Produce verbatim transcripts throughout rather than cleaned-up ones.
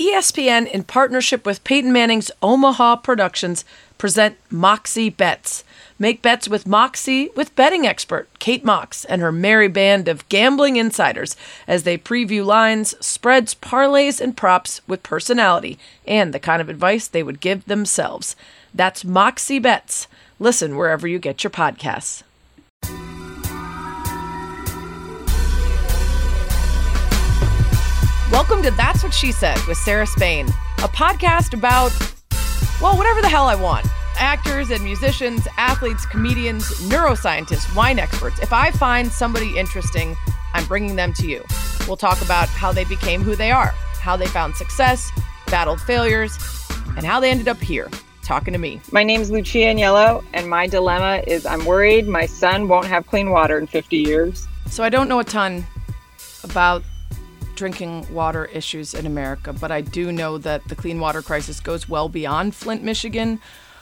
E S P N, in partnership with Peyton Manning's Omaha Productions, present Moxie Bets. Make bets with Moxie with betting expert Kate Mox and her merry band of gambling insiders as they preview lines, spreads, parlays, and props with personality and the kind of advice they would give themselves. That's Moxie Bets. Listen wherever you get your podcasts. Welcome to That's What She Said with Sarah Spain, a podcast about, well, whatever the hell I want. Actors and musicians, athletes, comedians, neuroscientists, wine experts. If I find somebody interesting, I'm bringing them to you. We'll talk about how they became who they are, how they found success, battled failures, and how they ended up here, talking to me. My name's Lucia Agnello, and my dilemma is I'm worried my son won't have clean water in fifty years. So I don't know a ton about drinking water issues in America, but I do know that the clean water crisis goes well beyond Flint, Michigan.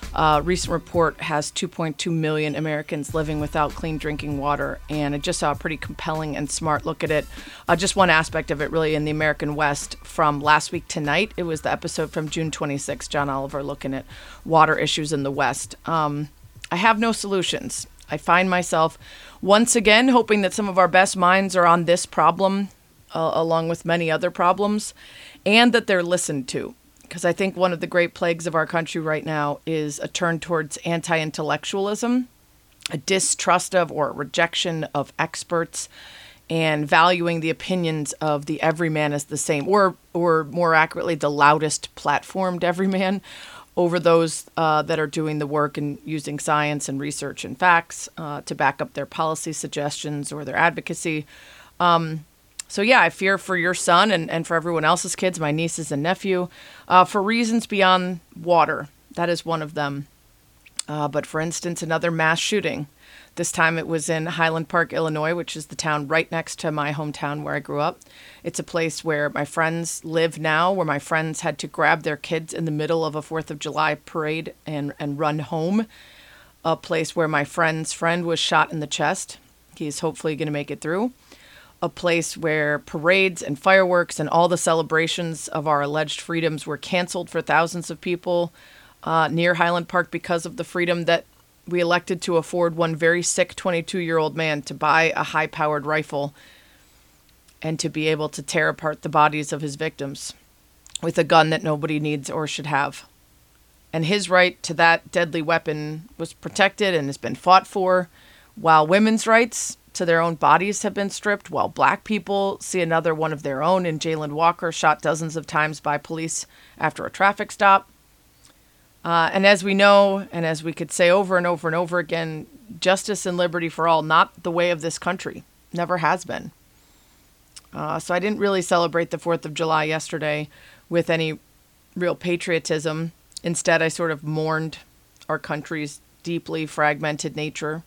A recent report has two point two million Americans living without clean drinking water, and I just saw a pretty compelling and smart look at it. Uh, just one aspect of it, really, in the American West from last week tonight. It was the episode from June twenty-sixth, John Oliver looking at water issues in the West. Um, I have no solutions. I find myself once again hoping that some of our best minds are on this problem, uh, along with many other problems, and that they're listened to. Because I think one of the great plagues of our country right now is a turn towards anti-intellectualism, a distrust of or rejection of experts, and valuing the opinions of the everyman as the same, or or more accurately, the loudest platformed everyman over those uh, that are doing the work and using science and research and facts uh, to back up their policy suggestions or their advocacy. Um, So yeah, I fear for your son and, and for everyone else's kids, my nieces and nephew, uh, for reasons beyond water. That is one of them. Uh, but for instance, another mass shooting. This time it was in Highland Park, Illinois, which is the town right next to my hometown where I grew up. It's a place where my friends live now, where my friends had to grab their kids in the middle of a fourth of July parade and, and run home. A place where my friend's friend was shot in the chest. He's hopefully going to make it through. A place where parades and fireworks and all the celebrations of our alleged freedoms were canceled for thousands of people uh, near Highland Park because of the freedom that we elected to afford one very sick twenty-two-year-old man to buy a high-powered rifle and to be able to tear apart the bodies of his victims with a gun that nobody needs or should have. And his right to that deadly weapon was protected and has been fought for, while women's rights to their own bodies have been stripped, while black people see another one of their own in Jayland Walker, shot dozens of times by police after a traffic stop. Uh, and as we know, and as we could say over and over and over again, justice and liberty for all, not the way of this country. Never has been. Uh, so I didn't really celebrate the fourth of July yesterday with any real patriotism. Instead, I sort of mourned our country's deeply fragmented nature.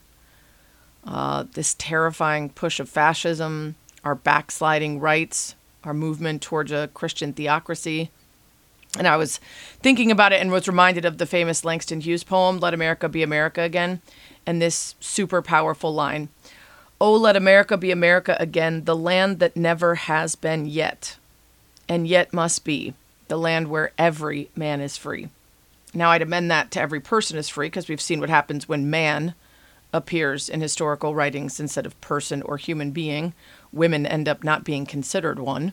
Uh, this terrifying push of fascism, our backsliding rights, our movement towards a Christian theocracy. And I was thinking about it and was reminded of the famous Langston Hughes poem, Let America Be America Again, and this super powerful line, "Oh, let America be America again, the land that never has been yet, and yet must be, the land where every man is free." Now, I'd amend that to every person is free, because we've seen what happens when man appears in historical writings instead of person or human being. Women end up not being considered one.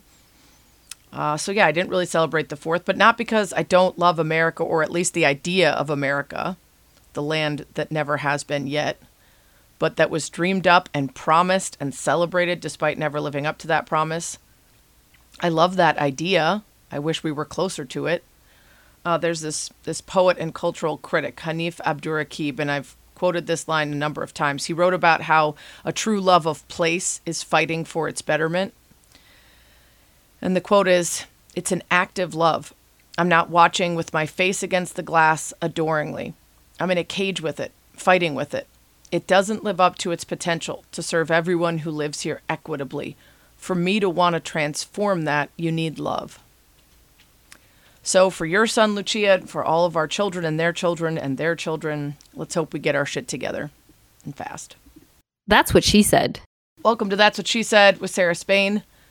Uh, so yeah, I didn't really celebrate the fourth, but not because I don't love America, or at least the idea of America, the land that never has been yet, but that was dreamed up and promised and celebrated despite never living up to that promise. I love that idea. I wish we were closer to it. Uh, there's this this poet and cultural critic, Hanif Abdurraqib, and I've quoted this line a number of times. He wrote about how a true love of place is fighting for its betterment. And the quote is, "It's an active love. I'm not watching with my face against the glass adoringly. I'm in a cage with it, fighting with it. It doesn't live up to its potential to serve everyone who lives here equitably. For me to want to transform that, you need love." So for your son, Lucia, and for all of our children and their children and their children, let's hope we get our shit together and fast. That's What She Said. Welcome to That's What She Said with Sarah Spain.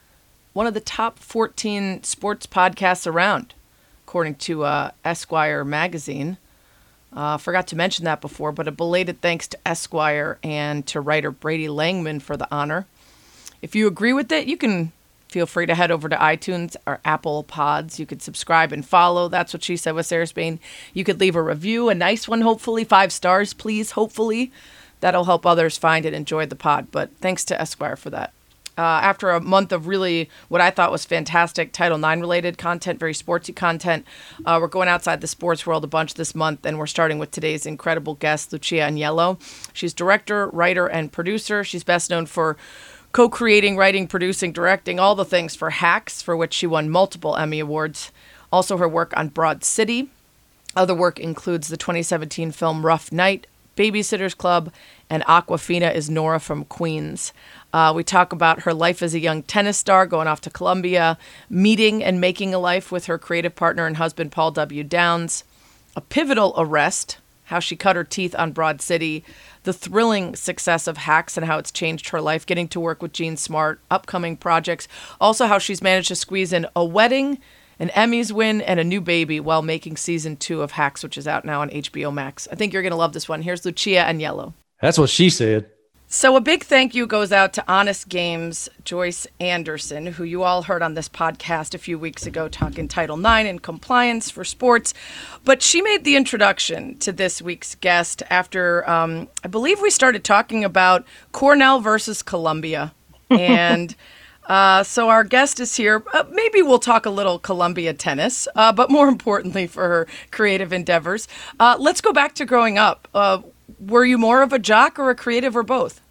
one of the top fourteen sports podcasts around, according to uh, Esquire magazine. Uh, forgot to mention that before, but a belated thanks to Esquire and to writer Brady Langman for the honor. If you agree with it, you can feel free to head over to iTunes or Apple Pods. You could subscribe and follow. That's What She Said with Sarah Spain. You could leave a review, a nice one, hopefully. Five stars, please, hopefully. That'll help others find and enjoy the pod. But thanks to Esquire for that. Uh, after a month of really what I thought was fantastic Title nine related content, very sportsy content, uh, we're going outside the sports world a bunch this month, and we're starting with today's incredible guest, Lucia Aniello. She's director, writer, and producer. She's best known for co-creating, writing, producing, directing, all the things for Hacks, for which she won multiple Emmy Awards. Also her work on Broad City. Other work includes the twenty seventeen film Rough Night, Babysitter's Club, and Aquafina is Nora from Queens. Uh, we talk about her life as a young tennis star, going off to Columbia, meeting and making a life with her creative partner and husband, Paul W. Downs, a pivotal arrest, how she cut her teeth on Broad City, the thrilling success of Hacks and how it's changed her life, getting to work with Jean Smart, upcoming projects, also how she's managed to squeeze in a wedding, an Emmys win, and a new baby while making season two of Hacks, which is out now on H B O Max. I think you're going to love this one. Here's Lucia Aniello. That's what she said. So a big thank you goes out to Honest Games' Joyce Anderson, who you all heard on this podcast a few weeks ago talking Title nine and compliance for sports. But she made the introduction to this week's guest after, um, I believe we started talking about Cornell versus Columbia. And uh, so our guest is here. Uh, maybe we'll talk a little Columbia tennis, uh, but more importantly for her creative endeavors. Uh, let's go back to growing up. Uh, Were you more of a jock or a creative or both?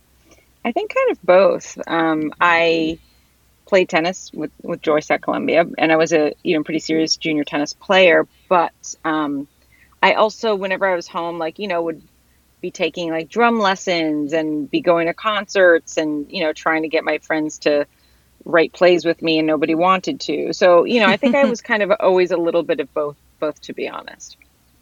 I think kind of both. Um, I played tennis with, with Joyce at Columbia, and I was a you know pretty serious junior tennis player. But um, I also, whenever I was home, like you know, would be taking like drum lessons and be going to concerts and you know trying to get my friends to write plays with me, and nobody wanted to. So you know, I think I was kind of always a little bit of both. Both, to be honest.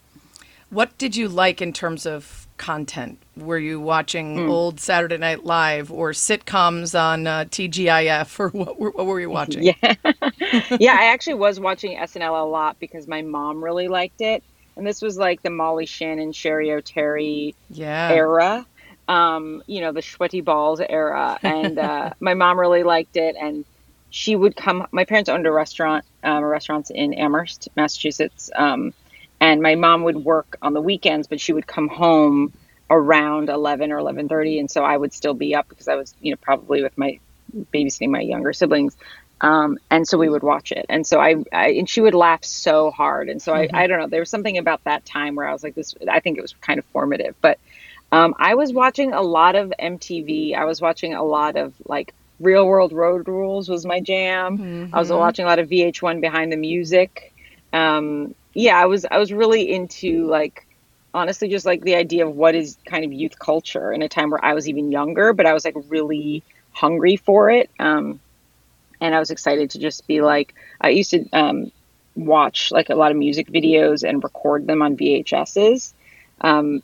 What did you like in terms of content? Were you watching mm. old Saturday Night Live or sitcoms on uh, T G I F, or what, what were you watching? Yeah, yeah, I actually was watching S N L a lot because my mom really liked it, and this was like the Molly Shannon, Sherry O'Terry yeah. era, um, you know, the sweaty balls era, and uh, my mom really liked it, and she would come. My parents owned a restaurant, um, restaurants in Amherst, Massachusetts. Um, And my mom would work on the weekends, but she would come home around eleven or eleven thirty. And so I would still be up because I was, you know, probably with my babysitting my younger siblings. Um, and so we would watch it. And so I, I and she would laugh so hard. And so mm-hmm. I, I don't know, there was something about that time where I was like, this, I think it was kind of formative. But um, I was watching a lot of M T V. I was watching a lot of like Real World Road Rules was my jam. Mm-hmm. I was watching a lot of V H one Behind the Music. Um, Yeah, I was I was really into like, honestly, just like the idea of what is kind of youth culture in a time where I was even younger, but I was like really hungry for it. Um, and I was excited to just be like, I used to um, watch like a lot of music videos and record them on V H S's. Um,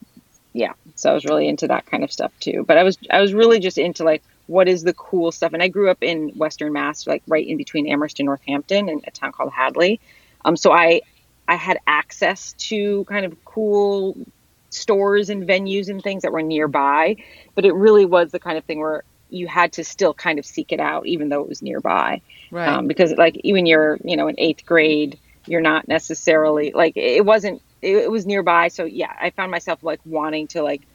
yeah, so I was really into that kind of stuff too. But I was I was really just into like, what is the cool stuff? And I grew up in Western Mass, like right in between Amherst and Northampton in a town called Hadley. Um, so I I had access to kind of cool stores and venues and things that were nearby, but it really was the kind of thing where you had to still kind of seek it out, even though it was nearby. Right. Um, because like, even you're, you know, in eighth grade, you're not necessarily like, it wasn't, it, it was nearby. So yeah, I found myself like wanting to like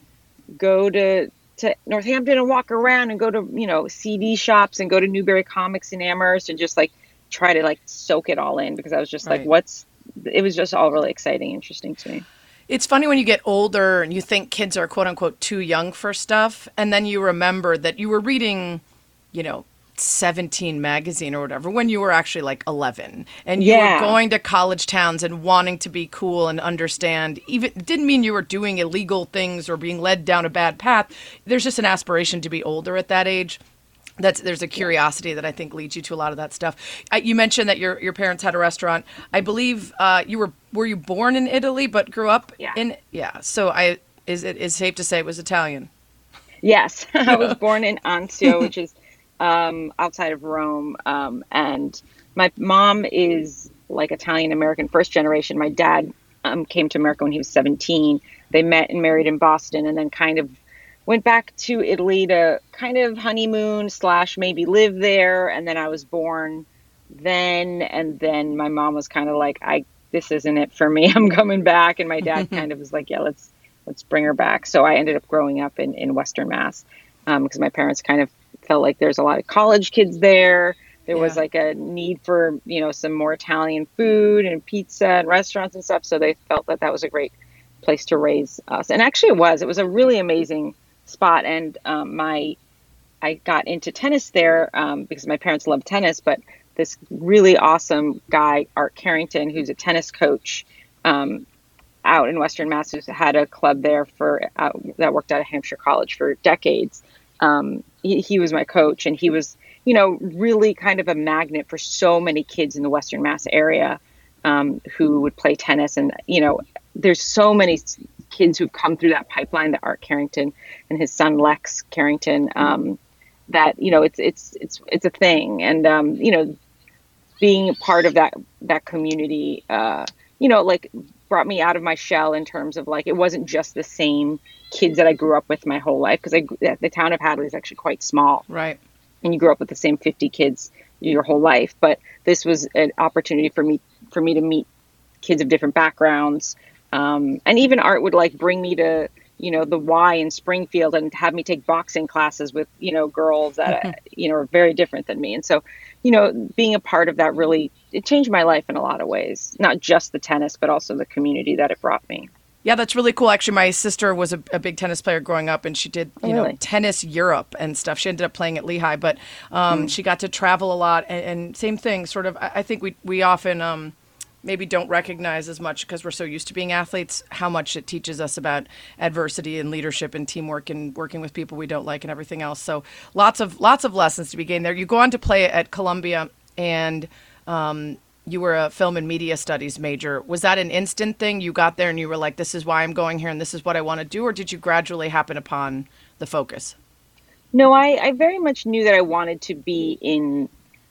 go to, to Northampton and walk around and go to, you know, C D shops and go to Newberry Comics in Amherst and just like try to like soak it all in, because I was just right. like, what's, it was just all really exciting, interesting to me. It's funny when you get older and you think kids are quote unquote too young for stuff. And then you remember that you were reading, you know, seventeen magazine or whatever when you were actually like eleven, and you yeah. were going to college towns and wanting to be cool and understand. Even it didn't mean you were doing illegal things or being led down a bad path. There's just an aspiration to be older at that age. That's there's a curiosity that I think leads you to a lot of that stuff. I, you mentioned that your your parents had a restaurant. I believe uh, you were were you born in Italy but grew up yeah. in yeah. So I is it is safe to say it was Italian. Yes, I was born in Anzio, which is um, outside of Rome. Um, and my mom is like Italian American, first generation. My dad um, came to America when he was seventeen. They met and married in Boston, and then kind of went back to Italy to kind of honeymoon slash maybe live there. And then I was born then, and then my mom was kind of like, I this isn't it for me. I'm coming back. And my dad kind of was like, yeah, let's let's bring her back. So I ended up growing up in, in Western Mass um, because my parents kind of felt like there's a lot of college kids there. There yeah. was like a need for, you know, some more Italian food and pizza and restaurants and stuff. So they felt that that was a great place to raise us. And actually it was, it was a really amazing spot. And um, my, I got into tennis there um, because my parents loved tennis, but this really awesome guy, Art Carrington, who's a tennis coach um, out in Western Mass, who's had a club there for, uh, that worked out of Hampshire College for decades. Um, he, he was my coach, and he was, you know, really kind of a magnet for so many kids in the Western Mass area um, who would play tennis. And, you know, there's so many kids who've come through that pipeline, that Art Carrington and his son, Lex Carrington, um, that, you know, it's, it's, it's, it's a thing. And, um, you know, being part of that, that community, uh, you know, like brought me out of my shell in terms of like, it wasn't just the same kids that I grew up with my whole life. Cause I, the town of Hadley is actually quite small. Right. And you grew up with the same fifty kids your whole life. But this was an opportunity for me, for me to meet kids of different backgrounds. Um, and even Art would like bring me to, you know, the Y in Springfield and have me take boxing classes with, you know, girls that, mm-hmm. you know, are very different than me. And so, you know, being a part of that really, it changed my life in a lot of ways, not just the tennis, but also the community that it brought me. Yeah, that's really cool. Actually, my sister was a, a big tennis player growing up, and she did, you oh, really? know, tennis Europe and stuff. She ended up playing at Lehigh, but um, mm. she got to travel a lot. And, and same thing, sort of, I, I think we, we often um, maybe don't recognize as much because we're so used to being athletes, how much it teaches us about adversity and leadership and teamwork and working with people we don't like and everything else. So lots of lots of lessons to be gained there. You go on to play at Columbia, and um, you were a film and media studies major. Was that an instant thing? You got there and you were like, this is why I'm going here and this is what I want to do? Or did you gradually happen upon the focus? No, I, I very much knew that I wanted to be in,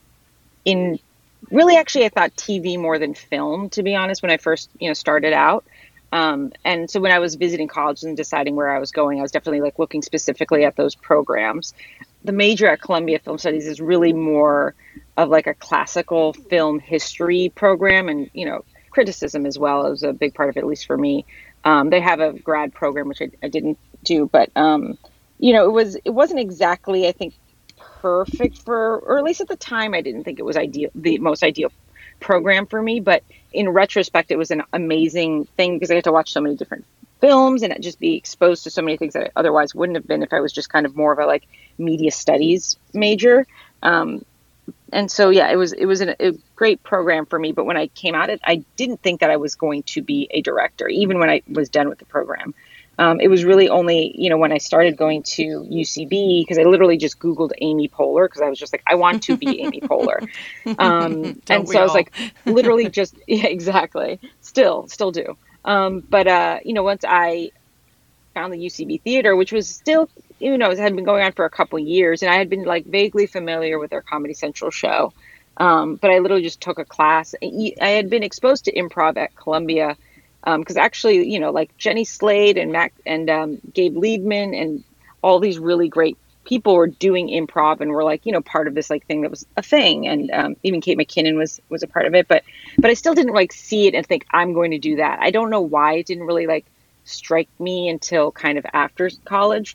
in really, actually, I thought T V more than film, to be honest, when I first, you know, started out. Um, and so when I was visiting colleges and deciding where I was going, I was definitely like looking specifically at those programs. The major at Columbia Film Studies is really more of like a classical film history program, and, you know, criticism as well is a big part of it, at least for me. Um, they have a grad program, which I, I didn't do, but, um, you know, it was, it wasn't exactly, I think, perfect for, or at least at the time, I didn't think it was ideal, the most ideal program for me. But in retrospect, it was an amazing thing because I got to watch so many different films and just be exposed to so many things that I otherwise wouldn't have been if I was just kind of more of a like media studies major. Um, and so, yeah, it was, it was an, a great program for me. But when I came out, it, I didn't think that I was going to be a director, even when I was done with the program. Um, it was really only, you know, when I started going to U C B, because I literally just Googled Amy Poehler, because I was just like, I want to be Amy Poehler. Um, and so all? I was like, literally just, yeah, exactly. Still, still do. Um, but, uh, you know, once I found the U C B theater, which was still, you know, it had been going on for a couple years, and I had been like vaguely familiar with their Comedy Central show. Um, but I literally just took a class. I had been exposed to improv at Columbia, because um, actually, you know, like Jenny Slade and Mac and um, Gabe Liedman and all these really great people were doing improv and were like, you know, part of this like thing that was a thing. And um, even Kate McKinnon was was a part of it. But but I still didn't like see it and think I'm going to do that. I don't know why it didn't really like strike me until kind of after college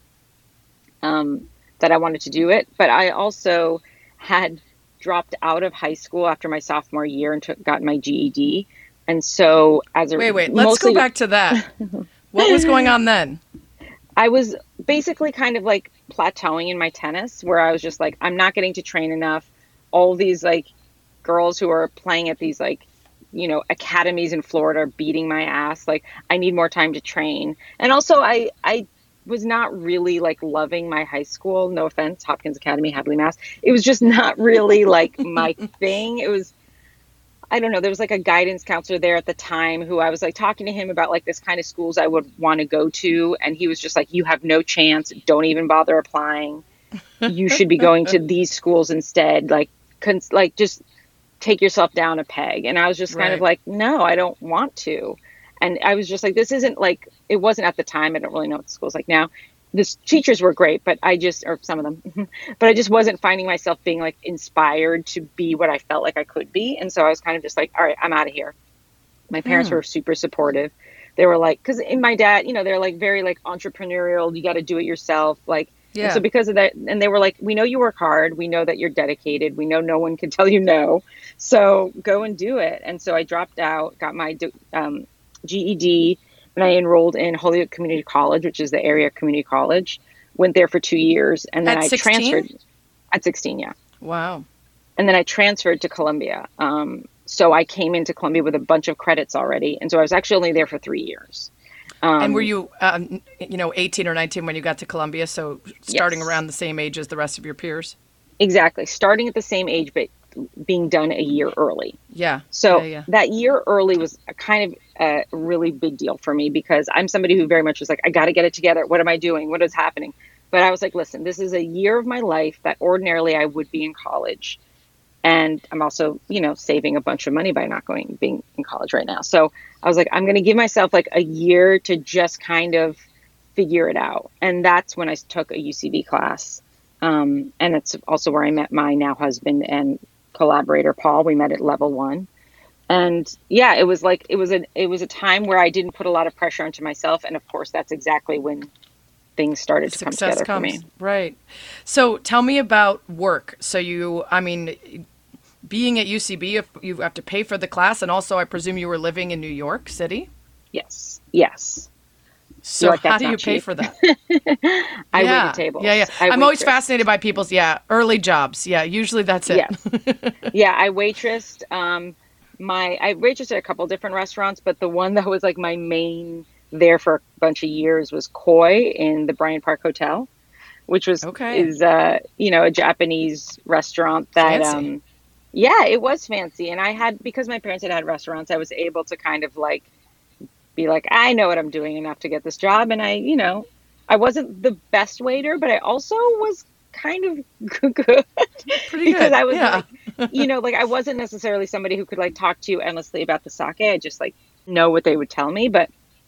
um, that I wanted to do it. But I also had dropped out of high school after my sophomore year and took got my G E D. And so as a wait, wait, let's mostly, go back to that. What was going on then? I was basically kind of like plateauing in my tennis, where I was just like, I'm not getting to train enough. All these like girls who are playing at these like, you know, academies in Florida are beating my ass. Like, I need more time to train. And also I, I was not really like loving my high school. No offense, Hopkins Academy, Hadley, Mass. It was just not really like my thing. It was, I don't know, there was like a guidance counselor there at the time who I was like talking to him about like this kind of schools I would want to go to. And he was just like, you have no chance. Don't even bother applying. you should be going to these schools instead. Like, cons- like just take yourself down a peg. And I was just kind Right. of like, no, I don't want to. And I was just like, this isn't like, it wasn't at the time. I don't really know what the school's like now. The teachers were great, but I just, or some of them, but I just wasn't finding myself being like inspired to be what I felt like I could be. And so I was kind of just like, all right, I'm out of here. My parents Hmm. were super supportive. They were like, because in my dad, you know, they're like very like entrepreneurial. You got to do it yourself. Like, and Yeah. so because of that, and they were like, we know you work hard. We know that you're dedicated. We know no one can tell you no. So go and do it. And so I dropped out, got my um, G E D, and I enrolled in Holyoke Community College, which is the area community college. Went there for two years, and then At I sixteen? transferred at sixteen. Yeah, Wow. and then I transferred to Columbia. Um, so I came into Columbia with a bunch of credits already, and so I was actually only there for three years. Um, And were you, um, you know, eighteen or nineteen when you got to Columbia? So starting Yes. around the same age as the rest of your peers? Exactly, starting at the same age, but being done a year early. Yeah. So yeah, yeah. that year early was a kind of a really big deal for me because I'm somebody who very much was like, I got to get it together. What am I doing? What is happening? But I was like, listen, this is a year of my life that ordinarily I would be in college. And I'm also, you know, saving a bunch of money by not going, being in college right now. So I was like, I'm going to give myself like a year to just kind of figure it out. And that's when I took a U C B class. Um, and it's also where I met my now husband and collaborator, Paul. We met at level one. And yeah, it was like, it was a, it was a time where I didn't put a lot of pressure onto myself. And of course, that's exactly when things started to come Success together comes. for me. Right. So tell me about work. So you, I mean, being at U C B, if you have to pay for the class, and also I presume you were living in New York City. Yes. Yes. So York, how that's do you not pay cheap. for that? I yeah. waited tables. Yeah, yeah. I I'm always waitressed. fascinated by people's yeah early jobs. Yeah, usually that's it. Yes. Yeah, I waitressed. Um, my I waitressed at a couple different restaurants, but the one that was like my main there for a bunch of years was Koi in the Bryant Park Hotel, which was Okay. is uh you know a Japanese restaurant that Fancy. um yeah, it was fancy. And I had, because my parents had had restaurants, I was able to kind of like be like, I know what I'm doing enough to get this job. And I, you know, I wasn't the best waiter, but I also was kind of good Pretty because good. I was Yeah. like, you know, like I wasn't necessarily somebody who could like talk to you endlessly about the sake. I just like know what they would tell me. But,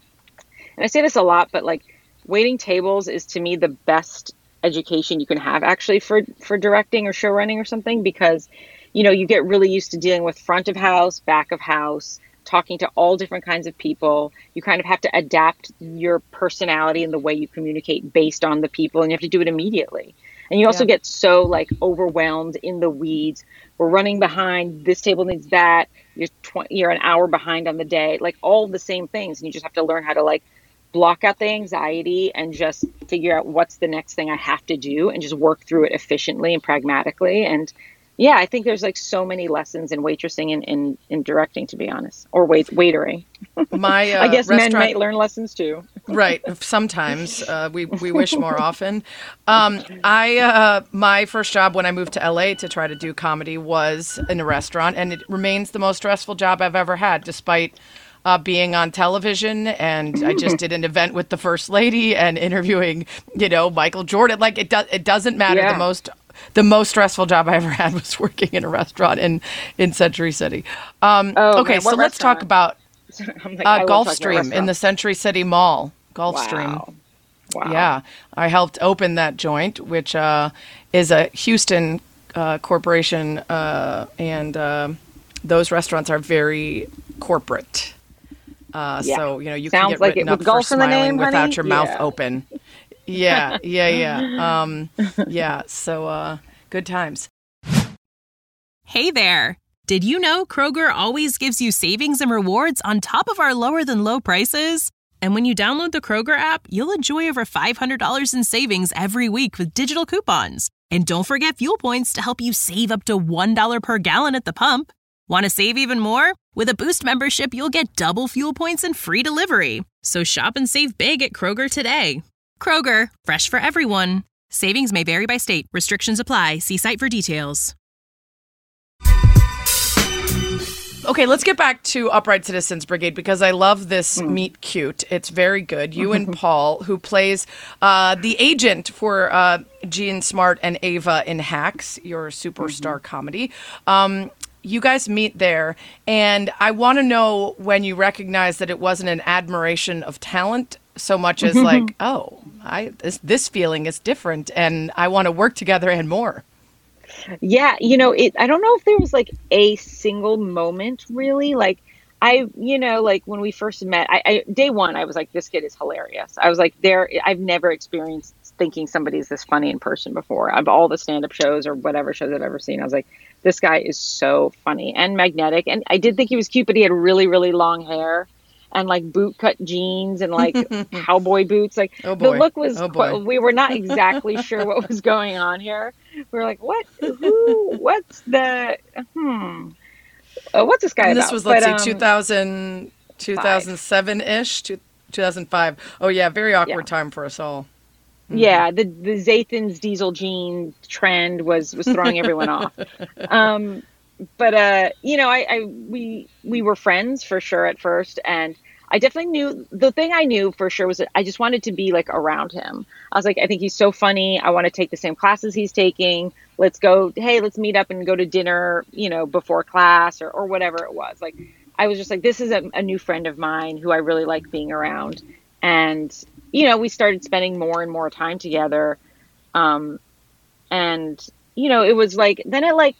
and I say this a lot, but like waiting tables is to me the best education you can have actually for, for directing or show running or something, because, you know, you get really used to dealing with front of house, back of house, talking to all different kinds of people. You kind of have to adapt your personality and the way you communicate based on the people, and you have to do it immediately. And you also Yeah. get so like overwhelmed in the weeds. We're running behind. This table needs that. You're tw- you're an hour behind on the day. Like all the same things, and you just have to learn how to like block out the anxiety and just figure out what's the next thing I have to do, and just work through it efficiently and pragmatically. And yeah, I think there's like so many lessons in waitressing and in, in directing, to be honest, or wait waitering. My uh, I guess men restaurant, might learn lessons too. right. Sometimes uh, we we wish more often. Um, I uh, my first job when I moved to L A to try to do comedy was in a restaurant, and it remains the most stressful job I've ever had, despite uh, being on television. And I just did an event with the first lady and interviewing, you know, Michael Jordan. Like it does, it doesn't matter. Yeah. The most the most stressful job I ever had was working in a restaurant in in Century City. Um, Oh, okay, man, so what let's talk restaurant? about I'm like, I uh, love talking about Gulfstream in the restaurants. Century City Mall. Gulfstream. Wow. Wow. Yeah, I helped open that joint, which uh, is a Houston uh, corporation, uh, and uh, those restaurants are very corporate. Uh, Yeah. So you know you Sounds can get like written it up with for golf in the smiling name, without honey? your mouth Yeah. open. Yeah, yeah, yeah. Um, yeah. So uh, good times. Hey there! Did you know Kroger always gives you savings and rewards on top of our lower than low prices? And when you download the Kroger app, you'll enjoy over five hundred dollars in savings every week with digital coupons. And don't forget fuel points to help you save up to one dollar per gallon at the pump. Want to save even more? With a Boost membership, you'll get double fuel points and free delivery. So shop and save big at Kroger today. Kroger, fresh for everyone. Savings may vary by state. Restrictions apply. See site for details. Okay, let's get back to Upright Citizens Brigade because I love this mm. meet cute. It's very good. You and Paul, who plays uh, the agent for uh, Jean Smart and Ava in Hacks, your superstar mm-hmm. comedy. Um, you guys meet there, and I want to know when you recognize that it wasn't an admiration of talent so much as like, oh, I this this feeling is different, and I want to work together and more. Yeah, you know, it. I don't know if there was like a single moment really. Like, I, you know, like when we first met, I, I day one, I was like, this kid is hilarious. I was like, there. I've never experienced thinking somebody's this funny in person before. Of all the stand-up shows or whatever shows I've ever seen, I was like, this guy is so funny and magnetic. And I did think he was cute, but he had really, really long hair and like boot cut jeans and like cowboy boots. Like oh boy. The look was, oh boy. we were not exactly sure what was going on here. We were like, what, who, what's the, hmm, uh, what's this guy and about? This was, let's but, see, um, two thousand, two thousand seven-ish, two thousand five. Oh yeah, very awkward yeah. time for us all. Mm-hmm. Yeah, the the Zathan's diesel jean trend was was throwing everyone off. Um, but uh, you know, I, I we we were friends for sure at first, and I definitely knew the thing I knew for sure was that I just wanted to be like around him. I was like, I think he's so funny. I want to take the same classes he's taking. Let's go. Hey, let's meet up and go to dinner. You know, before class or or whatever it was. Like, I was just like, this is a, a new friend of mine who I really like being around, and. You know, we started spending more and more time together. Um, and, you know, it was like, then it like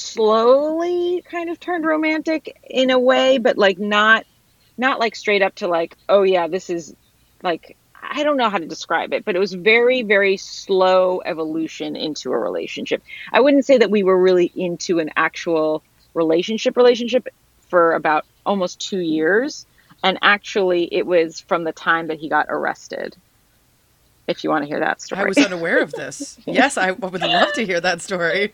slowly kind of turned romantic in a way, but like not, not like straight up to like, oh yeah, this is like, I don't know how to describe it, but it was very, very slow evolution into a relationship. I wouldn't say that we were really into an actual relationship relationship for about almost two years. And actually, it was from the time that he got arrested. If you want to hear that story. I was unaware of this. Yes, I would love to hear that story.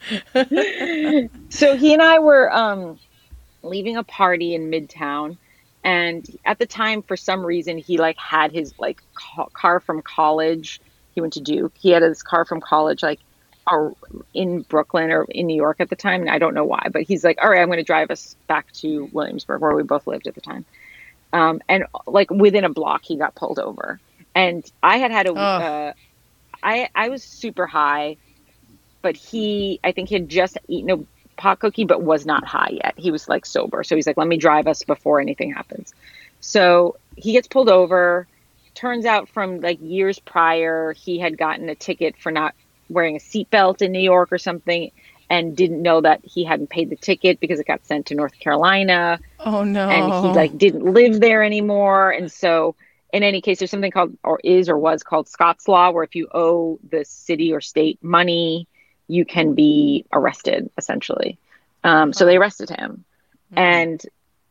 So he and I were um, leaving a party in Midtown. And at the time, for some reason, he like had his like ca- car from college. He went to Duke. He had his car from college like or in Brooklyn or in New York at the time. And I don't know why. But he's like, all right, I'm going to drive us back to Williamsburg, where we both lived at the time. Um, and like within a block, he got pulled over, and I had had a, oh. uh, I, I was super high, but he, I think he had just eaten a pot cookie, but was not high yet. He was like sober. So he's like, let me drive us before anything happens. So he gets pulled over. Turns out from like years prior, he had gotten a ticket for not wearing a seatbelt in New York or something. And didn't know that he hadn't paid the ticket because it got sent to North Carolina. Oh no! And he like didn't live there anymore. And so, in any case, there's something called, or is, or was called Scott's Law, where if you owe the city or state money, you can be arrested, essentially. Um, so they arrested him, mm-hmm. and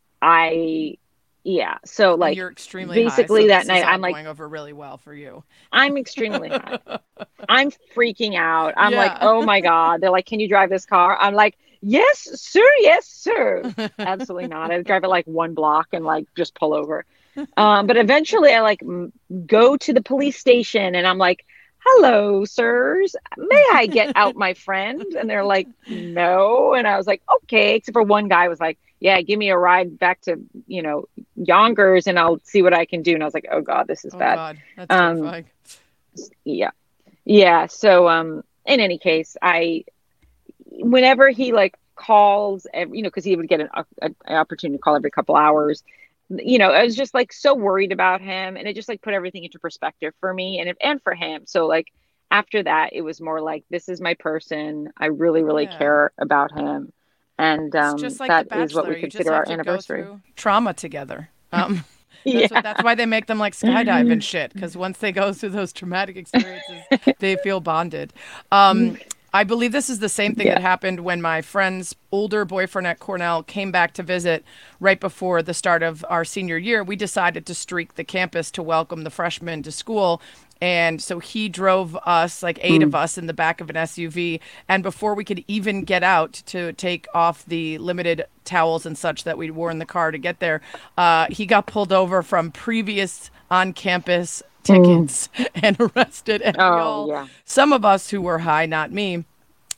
I, yeah. So like, and you're extremely basically high, so that night, I'm going like over really well for you. I'm extremely high. I'm freaking out. I'm yeah. like, oh my God. They're like, can you drive this car? I'm like, yes, sir. Yes, sir. Absolutely not. I drive it like one block and like just pull over. Um, but eventually I like m- go to the police station and I'm like, hello, sirs. May I get out my friend? And they're like, no. And I was like, okay. Except for one guy was like, yeah, give me a ride back to, you know, Yonkers and I'll see what I can do. And I was like, oh God, this is oh bad. God. That's um, terrifying. Yeah. Yeah. So, um, in any case, I, whenever he like calls, every, you know, cause he would get an, a, an opportunity to call every couple hours, you know, I was just like so worried about him and it just like put everything into perspective for me and, and for him. So like after that, it was more like, this is my person. I really, really yeah. care about him. And, um, just like that Bachelor, is what we consider our anniversary. Trauma together. Um, That's, yeah. what, that's why they make them like skydive and shit. Because once they go through those traumatic experiences, they feel bonded. Um, I believe this is the same thing yeah. that happened when my friend's older boyfriend at Cornell came back to visit right before the start of our senior year. We decided to streak the campus to welcome the freshmen to school. And so he drove us, like eight mm. of us, in the back of an S U V. And before we could even get out to take off the limited towels and such that we wore in the car to get there, uh, he got pulled over from previous on-campus tickets mm. and arrested. And oh, we all, yeah. some of us who were high, not me,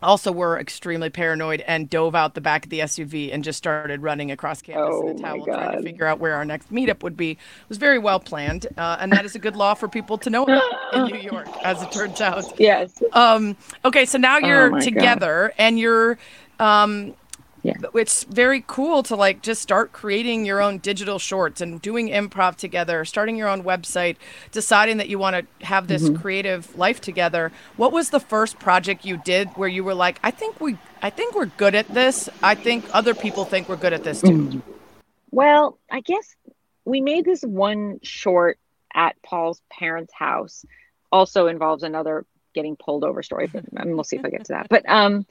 also were extremely paranoid and dove out the back of the S U V and just started running across campus Oh, in a my towel trying to God. figure out where our next meetup would be. It was very well planned, uh, and that is a good law for people to know in New York, as it turns out. Yes. Um, okay, so now you're my God. together, and you're um, Yeah. it's very cool to like just start creating your own digital shorts and doing improv together, starting your own website, deciding that you want to have this Mm-hmm. creative life together. What was the first project you did where you were like, I think we I think we're good at this. I think other people think we're good at this too. Well, I guess we made this one short at Paul's parents' house. Also involves another getting pulled over story, but I mean, we'll see if I get to that. But um,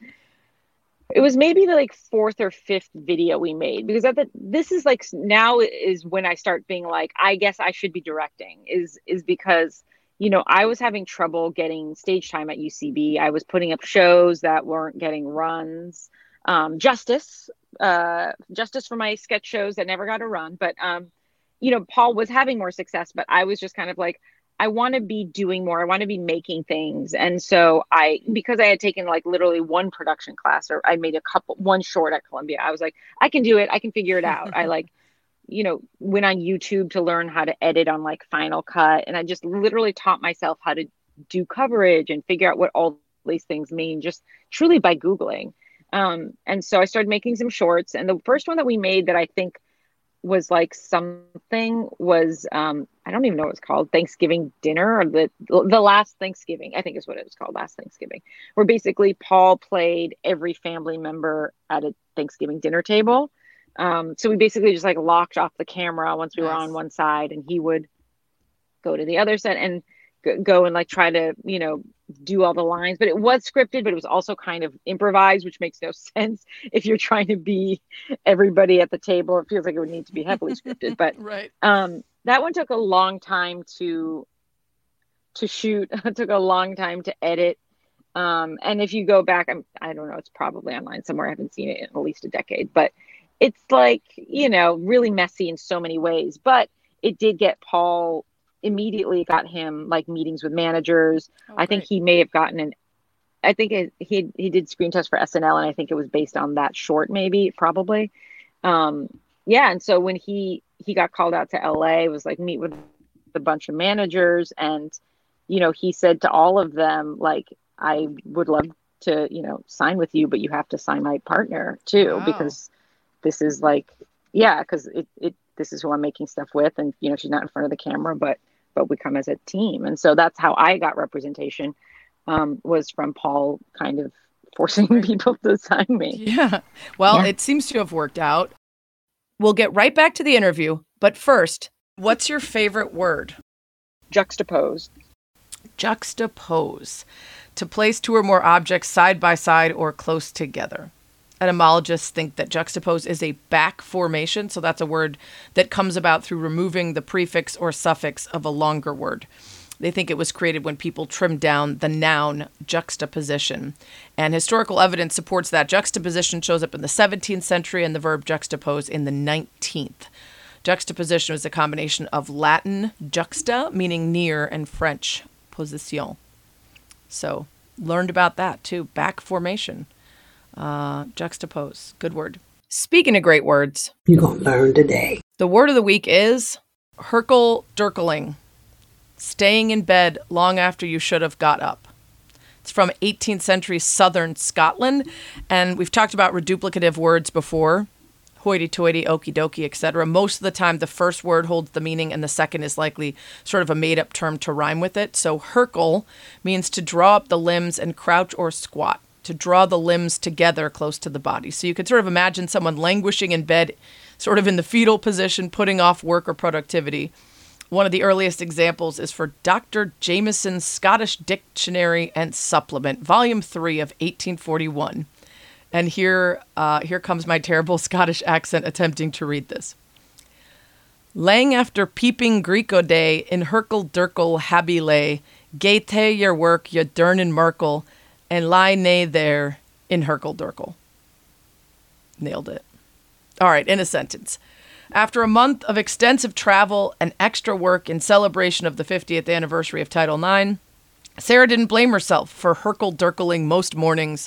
it was maybe the like fourth or fifth video we made, because at the, this is like now is when I start being like, I guess I should be directing, is is because, you know, I was having trouble getting stage time at U C B. I was putting up shows that weren't getting runs. Um, justice, uh, justice for my sketch shows that never got a run. But, um, you know, Paul was having more success, but I was just kind of like, I want to be doing more. I want to be making things. And so I, because I had taken like literally one production class, or I made a couple, one short at Columbia, I was like, I can do it. I can figure it out. I like, you know, went on YouTube to learn how to edit on like Final Cut. And I just literally taught myself how to do coverage and figure out what all these things mean, just truly by Googling. Um, and so I started making some shorts. And the first one that we made that I think was like something was, um, I don't even know what it's called, Thanksgiving dinner, or the the last Thanksgiving, I think is what it was called, last Thanksgiving, where basically Paul played every family member at a Thanksgiving dinner table. Um, so we basically just like locked off the camera once we Nice. were on one side, and he would go to the other side and g- go and like try to, you know, do all the lines. But it was scripted, but it was also kind of improvised, which makes no sense if you're trying to be everybody at the table. It feels like it would need to be heavily scripted. But Right. um, that one took a long time to to shoot. It took a long time to edit. Um, and if you go back, I'm, I don't know, it's probably online somewhere. I haven't seen it in at least a decade, but it's like, you know, really messy in so many ways. But it did get Paul, immediately got him like meetings with managers. Oh, I think great. he may have gotten an, I think it, he he did screen test for S N L, and I think it was based on that short, maybe, probably. Um, yeah, and so when he he got called out to L A, it was like meet with a bunch of managers, and you know, he said to all of them, like, I would love to, you know, sign with you, but you have to sign my partner too, Wow. because this is like, yeah, because it, it this is who I'm making stuff with, and you know, she's not in front of the camera, but but we come as a team. And so that's how I got representation, um, was from Paul kind of forcing people to sign me. Yeah. Well, Yeah. it seems to have worked out. We'll get right back to the interview, but first, what's your favorite word? Juxtaposed. Juxtapose. To place two or more objects side by side or close together. Etymologists think that juxtapose is a back formation, so that's a word that comes about through removing the prefix or suffix of a longer word. They think it was created when people trimmed down the noun juxtaposition. And historical evidence supports that. Juxtaposition shows up in the seventeenth century and the verb juxtapose in the nineteenth. Juxtaposition was a combination of Latin juxta, meaning near, and French position. So learned about that too. Back formation. Uh, juxtapose. Good word. Speaking of great words, You're going to learn today. the word of the week is herkel-derkeling. Staying in bed long after you should have got up. It's from eighteenth century southern Scotland, and we've talked about reduplicative words before. Hoity-toity, okie dokie, et cetera. Most of the time, the first word holds the meaning, and the second is likely sort of a made-up term to rhyme with it. So herkel means to draw up the limbs and crouch or squat, to draw the limbs together close to the body. So you could sort of imagine someone languishing in bed, sort of in the fetal position, putting off work or productivity. One of the earliest examples is for Doctor Jameson's Scottish Dictionary and Supplement, Volume three of eighteen forty-one. And here, uh, here comes my terrible Scottish accent attempting to read this. Lang after peeping Greco day in herkel derkel habby lay, gae tae your work, ye durnin merkel, and lie nae there in herkel derkel. Nailed it. All right, in a sentence. After a month of extensive travel and extra work in celebration of the fiftieth anniversary of Title nine, Sarah didn't blame herself for herkel-derkeling most mornings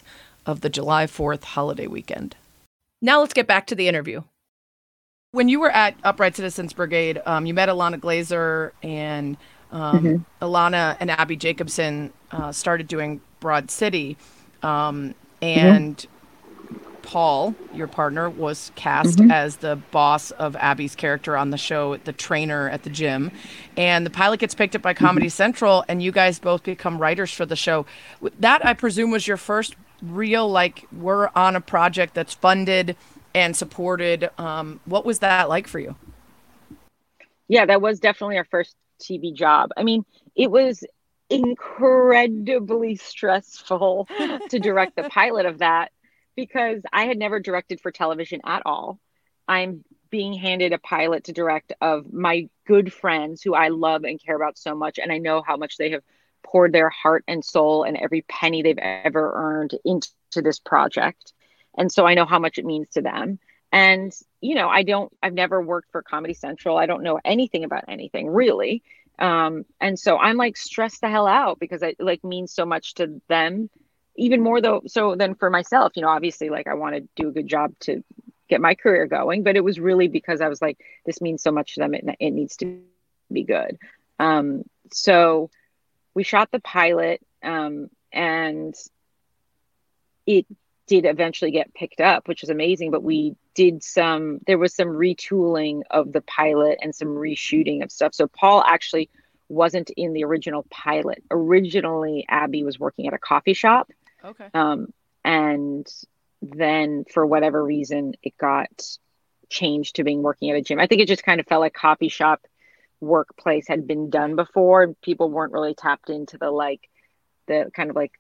of the July fourth holiday weekend. Now let's get back to the interview. When you were at Upright Citizens Brigade, um, you met Ilana Glazer, and um, mm-hmm. Ilana and Abby Jacobson uh, started doing Broad City, um, and mm-hmm. Paul, your partner, was cast mm-hmm. as the boss of Abby's character on the show, the trainer at the gym. And the pilot gets picked up by Comedy mm-hmm. Central, and you guys both become writers for the show. That, I presume, was your first real, like, we're on a project that's funded and supported. Um, what was that like for you? Yeah, that was definitely our first T V job. I mean, it was incredibly stressful to direct the pilot of that, because I had never directed for television at all. I'm being handed a pilot to direct of my good friends who I love and care about so much. And I know how much they have poured their heart and soul and every penny they've ever earned into this project. And so I know how much it means to them. And, you know, I don't, I've never worked for Comedy Central. I don't know anything about anything really. Um, and so I'm like stressed the hell out because it like means so much to them. Even more though, so then for myself, you know, obviously, like I want to do a good job to get my career going, but it was really because I was like, this means so much to them. It, it needs to be good. Um, so we shot the pilot, um, and it did eventually get picked up, which was amazing. But we did some, there was some retooling of the pilot and some reshooting of stuff. So Paul actually wasn't in the original pilot. Originally, Abby was working at a coffee shop. Okay. Um, and then for whatever reason, it got changed to being working at a gym. I think it just kind of felt like coffee shop workplace had been done before, and people weren't really tapped into the like the kind of like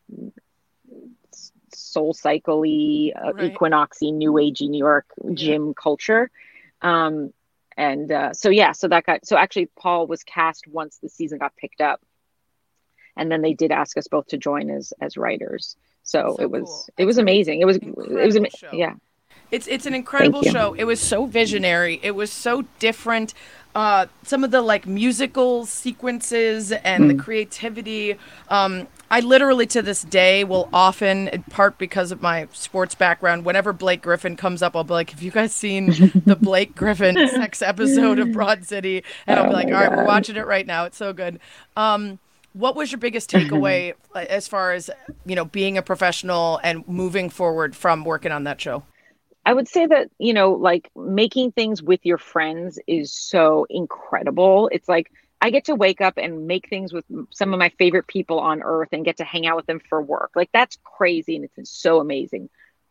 soul cycle-y, uh, right. equinoxy, new agey New York gym yeah. culture. Um, and uh, so yeah, so that got so actually Paul was cast once the season got picked up, and then they did ask us both to join as as writers. So, so it was cool. it was amazing. It was it was amazing. Yeah. It's it's an incredible show. It was so visionary. It was so different. Uh, some of the like musical sequences and mm. the creativity. Um, I literally to this day will often, in part because of my sports background, whenever Blake Griffin comes up, I'll be like, have you guys seen the Blake Griffin sex episode of Broad City? And I'll be like, all right, God. We're watching it right now. It's so good. Um, What was your biggest takeaway as far as, you know, being a professional and moving forward from working on that show? I would say that, you know, like making things with your friends is so incredible. It's like I get to wake up and make things with some of my favorite people on earth and get to hang out with them for work. Like that's crazy and it's so amazing.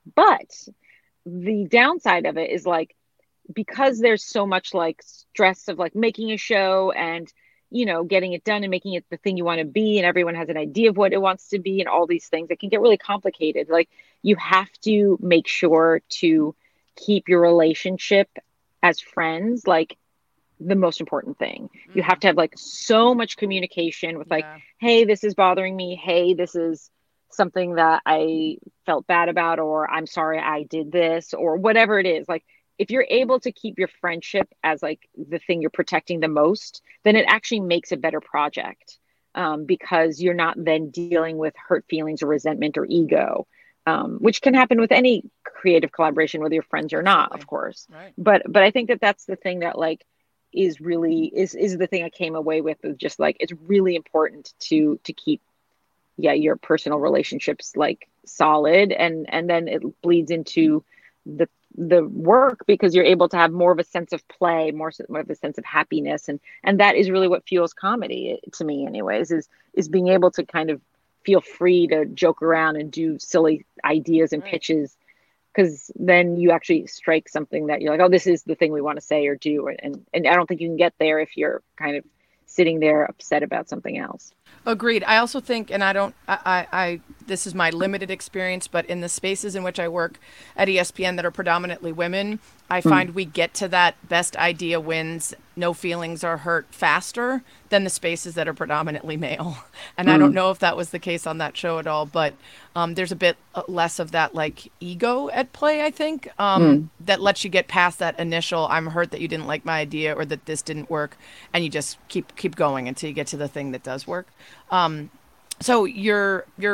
But the downside of it is like, because there's so much like stress of like making a show and, you know, getting it done and making it the thing you want to be, and everyone has an idea of what it wants to be and all these things, it can get really complicated. Like you have to make sure to keep your relationship as friends, like the most important thing. Mm-hmm. You have to have like so much communication with like, yeah. hey, this is bothering me. Hey, this is something that I felt bad about, or I'm sorry I did this, or whatever it is. Like, if you're able to keep your friendship as like the thing you're protecting the most, then it actually makes a better project, um, because you're not then dealing with hurt feelings or resentment or ego, um, which can happen with any creative collaboration, whether you're friends or not, of course. Right. But but I think that that's the thing that like is really is is the thing I came away with, is just like it's really important to to keep yeah your personal relationships like solid, and and then it bleeds into the the work, because you're able to have more of a sense of play, more, more of a sense of happiness. And, and that is really what fuels comedy to me anyways, is, is being able to kind of feel free to joke around and do silly ideas and right. pitches. Cause then you actually strike something that you're like, oh, this is the thing we want to say or do. And, and I don't think you can get there if you're kind of sitting there upset about something else. Agreed. I also think, and I don't, I, I, I, this is my limited experience, but in the spaces in which I work at E S P N that are predominantly women, I find mm. we get to that best idea wins, no feelings are hurt faster than the spaces that are predominantly male. And mm. I don't know if that was the case on that show at all, but um, there's a bit less of that like ego at play, I think, um, mm. that lets you get past that initial, I'm hurt that you didn't like my idea or that this didn't work. And you just keep, keep going until you get to the thing that does work. Um, so you're, you're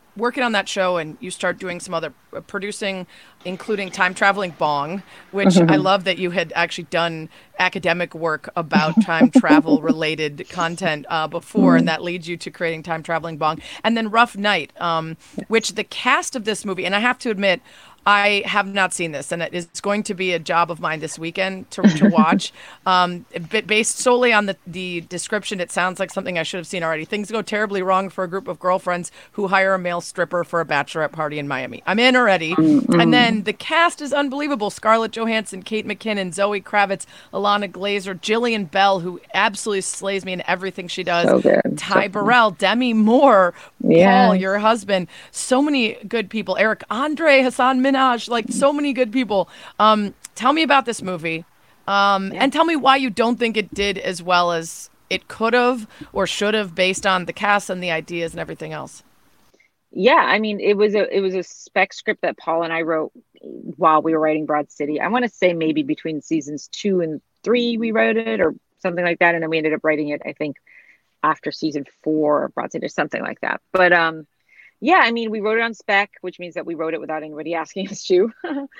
working on that show and you start doing some other uh, producing, including Time Traveling Bong, which I love that you had actually done academic work about time travel related content uh, before, and that leads you to creating Time Traveling Bong. And then Rough Night, um, which the cast of this movie, and I have to admit, I have not seen this, and it is going to be a job of mine this weekend to, to watch. Um, but based solely on the, the description, it sounds like something I should have seen already. Things go terribly wrong for a group of girlfriends who hire a male stripper for a bachelorette party in Miami. I'm in already. Mm-hmm. And then the cast is unbelievable. Scarlett Johansson, Kate McKinnon, Zoe Kravitz, Alana Glazer, Jillian Bell, who absolutely slays me in everything she does. So good. Ty so Burrell, Demi Moore, yes. Paul, your husband. So many good people. Eric Andre, Hassan Minaj, like so many good people. Um, tell me about this movie. Um, yeah. And tell me why you don't think it did as well as it could have or should have based on the cast and the ideas and everything else. Yeah, I mean, it was a it was a spec script that Paul and I wrote while we were writing Broad City. I want to say maybe between seasons two and three we wrote it or something like that. And then we ended up writing it, I think, after season four of Broad City or something like that. But um, yeah, I mean, we wrote it on spec, which means that we wrote it without anybody asking us to.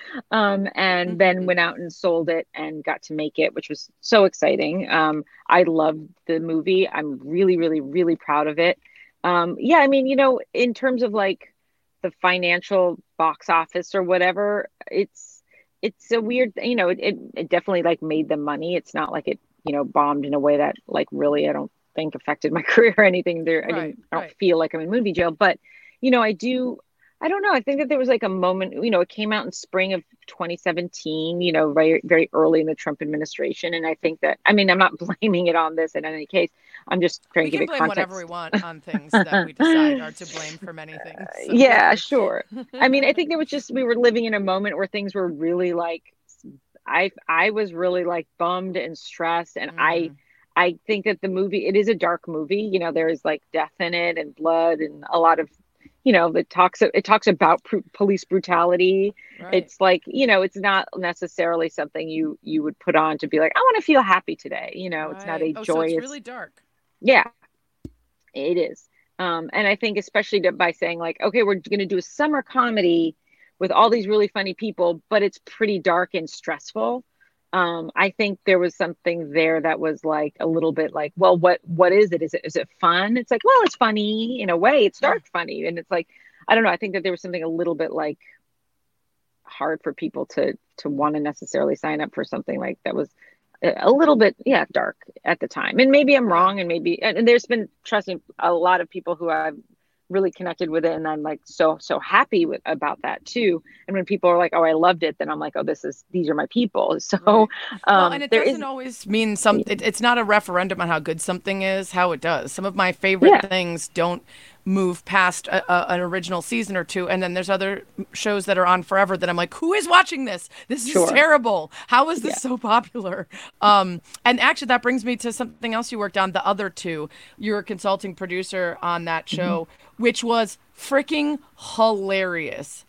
um, and then went out and sold it and got to make it, which was so exciting. Um, I loved the movie. I'm really, really, really proud of it. Um, yeah, I mean, you know, in terms of like the financial box office or whatever, it's it's a weird, you know, it, it, it definitely like made them money. It's not like it, you know, bombed in a way that like really, I don't think affected my career or anything there. Right, I, didn't, I don't right. feel like I'm in movie jail, but you know, I do, I don't know. I think that there was like a moment, you know, it came out in spring of twenty seventeen, you know, very, very early in the Trump administration. And I think that, I mean, I'm not blaming it on this in any case. I'm just trying we to give it context. We can blame whatever we want on things that we decide are to blame for many things. So. Yeah, sure. I mean, I think there was just, we were living in a moment where things were really like, I, I was really like bummed and stressed. And mm. I, I think that the movie, it is a dark movie. You know, there is like death in it and blood and a lot of, you know, it talks, it talks about pr- police brutality. Right. It's like, you know, it's not necessarily something you, you would put on to be like, I want to feel happy today. You know, right. It's not a oh, joyous. So it's really dark. Yeah, it is. Um, and I think especially to, by saying like, okay, we're going to do a summer comedy with all these really funny people, but it's pretty dark and stressful. Um, I think there was something there that was like a little bit like, well, what, what is it? Is it, is it fun? It's like, well, it's funny in a way, it's dark funny. And it's like, I don't know. I think that there was something a little bit like hard for people to, to want to necessarily sign up for something like that was a little bit, yeah, dark at the time. And maybe I'm wrong. And maybe, and, and there's been, trust me, a lot of people who I've really connected with it. And I'm like, so, so happy with, about that too. And when people are like, oh, I loved it, then I'm like, oh, this is, these are my people. So, right. um, well, and it doesn't is, always mean something. It, it's not a referendum on how good something is, how it does. Some of my favorite yeah. things don't move past a, a, an original season or two. And then there's other shows that are on forever that I'm like, who is watching this? This is sure. terrible. How is this yeah. so popular? Um, and actually that brings me to something else you worked on, The Other Two. You're a consulting producer on that show, mm-hmm. which was freaking hilarious.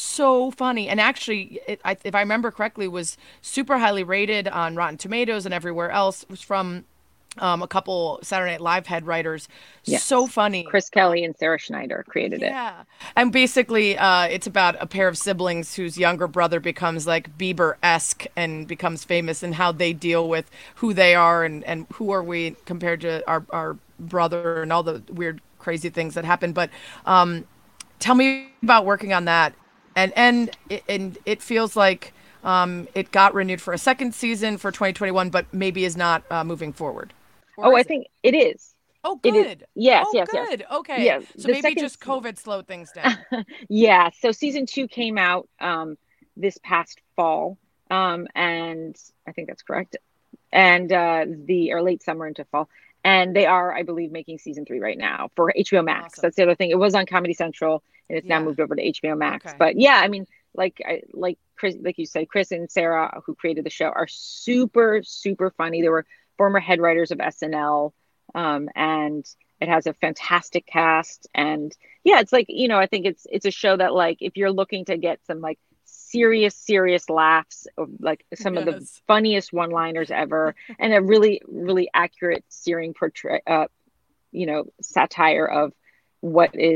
So funny. And actually, it, I, if I remember correctly, was super highly rated on Rotten Tomatoes and everywhere else. It was from Um, a couple Saturday Night Live head writers. Yes. So funny. Chris Kelly and Sarah Schneider created yeah. it. Yeah. And basically, uh, it's about a pair of siblings whose younger brother becomes like Bieber-esque and becomes famous, and how they deal with who they are and, and who are we compared to our, our brother and all the weird, crazy things that happen. But um, tell me about working on that. And, and, it, and it feels like um, it got renewed for a second season for twenty twenty-one, but maybe is not uh, moving forward. Oh, I think it is. Oh, good. It is. Yes, oh, yes, good. yes. Okay. Yeah, so maybe second... just COVID slowed things down. yeah. So season two came out um, this past fall, um, and I think that's correct. And uh, the or late summer into fall, and they are, I believe, making season three right now for H B O Max. Awesome. That's the other thing. It was on Comedy Central, and it's yeah. now moved over to H B O Max. Okay. But yeah, I mean, like I, like Chris, like you said, Chris and Sarah, who created the show, are super, super funny. They were former head writers of S N L, um, and it has a fantastic cast. And yeah, it's like, you know, I think it's it's a show that like if you're looking to get some like serious, serious laughs, of like some yes. of the funniest one-liners ever, and a really, really accurate, searing portray, uh, you know, satire of what is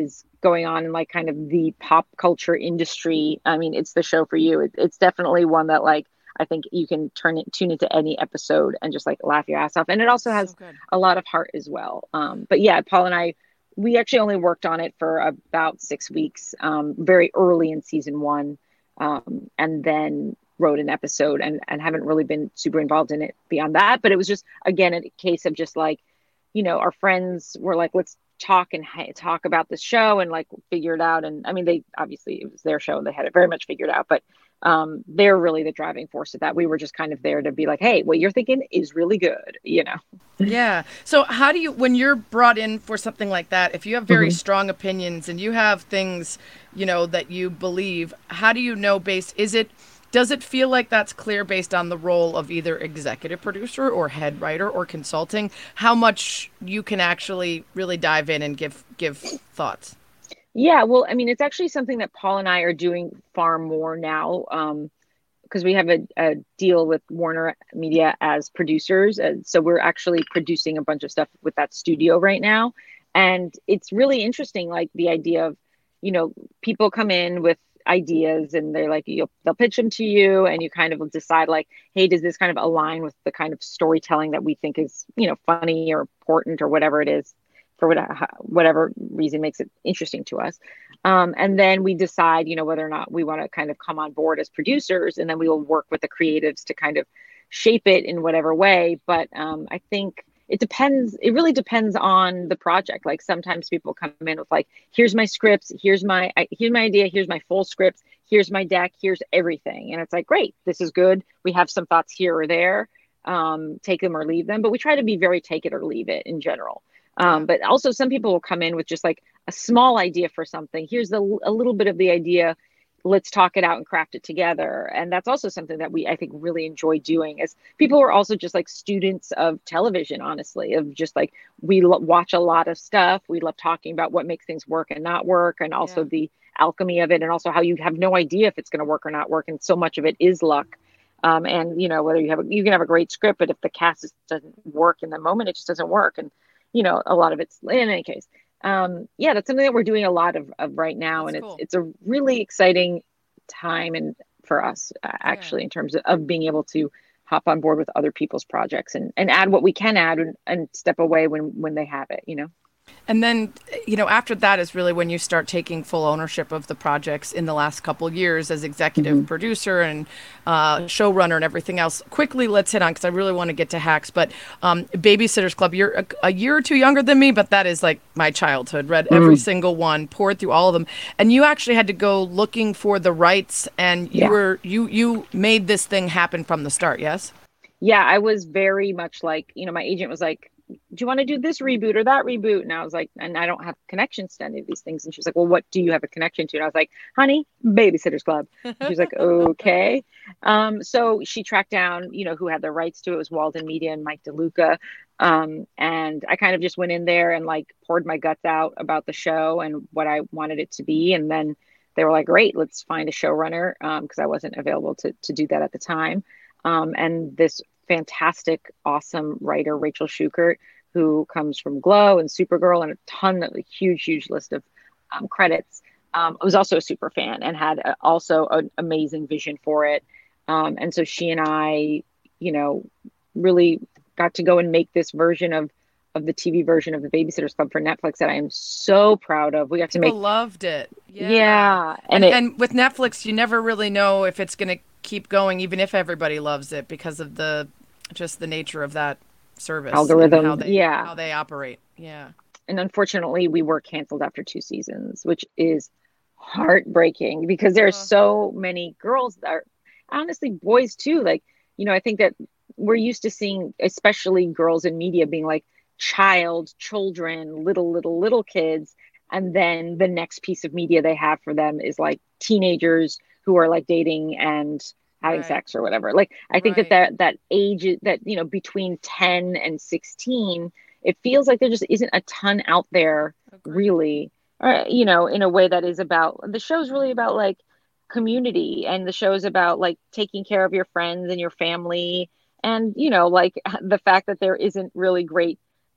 going on in like kind of the pop culture industry, I mean, it's the show for you. It, it's definitely one that like I think you can turn it tune into any episode and just like laugh your ass off. And it also has So good. a lot of heart as well. Um, but yeah, Paul and I, we actually only worked on it for about six weeks, um, very early in season one, um, and then wrote an episode and, and haven't really been super involved in it beyond that. But it was just, again, a case of just like, you know, our friends were like, let's talk and ha- talk about this show and like figure it out. And I mean, they obviously, it was their show and they had it very much figured out, but um, they're really the driving force of that. We were just kind of there to be like, hey, what you're thinking is really good, you know? Yeah. So how do you, when you're brought in for something like that, if you have very Mhm. strong opinions and you have things, you know, that you believe, how do you know based, is it, does it feel like that's clear based on the role of either executive producer or head writer or consulting, how much you can actually really dive in and give, give thoughts? Yeah, well, I mean, it's actually something that Paul and I are doing far more now, um, because we have a, a deal with Warner Media as producers. And so we're actually producing a bunch of stuff with that studio right now. And it's really interesting, like the idea of, you know, people come in with ideas and they're like, you'll, they'll pitch them to you and you kind of decide like, hey, does this kind of align with the kind of storytelling that we think is, you know, funny or important or whatever it is, for whatever, whatever reason makes it interesting to us. Um, and then we decide, you know, whether or not we want to kind of come on board as producers, and then we will work with the creatives to kind of shape it in whatever way. But um, I think it depends. It really depends on the project. Like sometimes people come in with like, here's my scripts, here's my, I, here's my idea, here's my full scripts, here's my deck, here's everything. And it's like, great, this is good. We have some thoughts here or there, um, take them or leave them, but we try to be very take it or leave it in general. Um, but also some people will come in with just like a small idea for something. Here's the, a little bit of the idea. Let's talk it out and craft it together. And that's also something that we, I think, really enjoy doing, as people are also just like students of television, honestly, of just like, we lo- watch a lot of stuff. We love talking about what makes things work and not work, and also Yeah. the alchemy of it, and also how you have no idea if it's going to work or not work. And so much of it is luck. Um, and, you know, whether you have, a, you can have a great script, but if the cast just doesn't work in the moment, it just doesn't work. And, you know, a lot of it's, in any case, um, yeah, that's something that we're doing a lot of, of right now. That's and cool. it's, it's a really exciting time and for us, uh, actually, Yeah. in terms of, of being able to hop on board with other people's projects and, and add what we can add and, and step away when, when they have it, you know? And then, you know, after that is really when you start taking full ownership of the projects in the last couple of years as executive Mhm. producer and uh, showrunner and everything else. Quickly, let's hit on, because I really want to get to Hacks, but um, Babysitters Club, you're a, a year or two younger than me, but that is like my childhood. Read every Mm. single one, poured through all of them. And you actually had to go looking for the rights, and you Yeah. were you you made this thing happen from the start, yes? Yeah, I was very much like, you know, my agent was like, do you want to do this reboot or that reboot? And I was like, and I don't have connections to any of these things. And she was like, well, what do you have a connection to? And I was like, honey, Babysitters Club. And she was like, okay. Um, so she tracked down, you know, who had the rights to it. It was Walden Media and Mike DeLuca. Um, and I kind of just went in there and like poured my guts out about the show and what I wanted it to be. And then they were like, great, let's find a showrunner, um, because I wasn't available to, to do that at the time. Um, and this fantastic, awesome writer, Rachel Schukert, who comes from Glow and Supergirl and a ton of a huge, huge list of um, credits. Um, I was also a super fan and had a, also an amazing vision for it. Um, and so she and I, you know, really got to go and make this version of of the T V version of the Babysitters Club for Netflix that I am so proud of. We got to People make, loved it. Yeah. yeah, And, and it, and with Netflix, you never really know if it's going to keep going, even if everybody loves it, because of the just the nature of that service Algorithm, and how they, yeah. how they operate. Yeah. And unfortunately, we were canceled after two seasons, which is heartbreaking because there's Ugh. so many girls that are, honestly, boys too. Like, you know, I think that we're used to seeing, especially girls in media, being like child, children, little, little, little kids. And then the next piece of media they have for them is like teenagers who are like dating and having Right. sex or whatever. Like, I think Right. that, that that age that, you know, between ten and sixteen, it feels like there just isn't a ton out there, Agreed. really, uh, you know, in a way that is about, the show's really about like community, and the show's about like taking care of your friends and your family. And, you know, like the fact that there isn't really great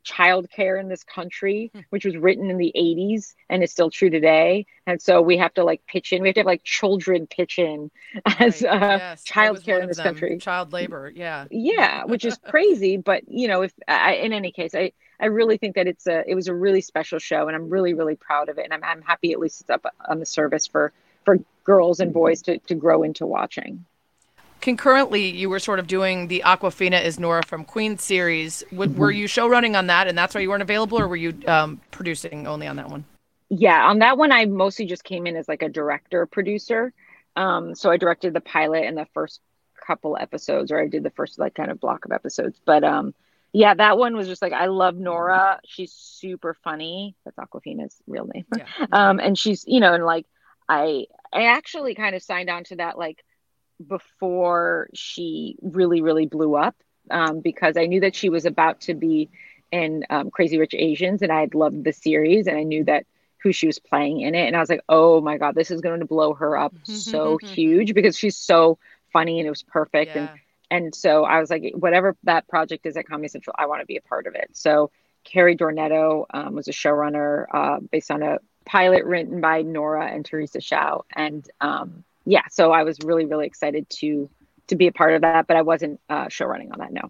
childcare in this country, which was written in the eighties and is still true today. And so we have to like pitch in, we have to have like children pitch in as Right. uh, Yes, I was childcare one in of this them. country. Child labor. Yeah. Yeah, which is crazy. But, you know, if I, in any case, I, I really think that it's a, it was a really special show, and I'm really, really proud of it. And I'm, I'm happy at least it's up on the service for, for girls and boys to, to grow into watching. Concurrently, you were sort of doing the Awkwafina is Nora from Queens series. W- mm-hmm. Were you show running on that, and that's why you weren't available, or were you um, producing only on that one? Yeah, on that one, I mostly just came in as like a director producer. Um, so I directed the pilot and the first couple episodes, or I did the first like kind of block of episodes. But um, yeah, that one was just like, I love Nora. She's super funny. That's Awkwafina's real name. Yeah. um, and she's, you know, and like I, I actually kind of signed on to that like before she really, really blew up, um, because I knew that she was about to be in um, Crazy Rich Asians, and I had loved the series, and I knew that who she was playing in it, and I was like, oh my god, this is going to blow her up so huge, because she's so funny and it was perfect. Yeah. and and so I was like, whatever that project is at Comedy Central, I want to be a part of it. So Carrie Dornetto um, was a showrunner uh, based on a pilot written by Nora and Teresa Shao, and um yeah, so I was really, really excited to to be a part of that, but I wasn't uh, show running on that, no.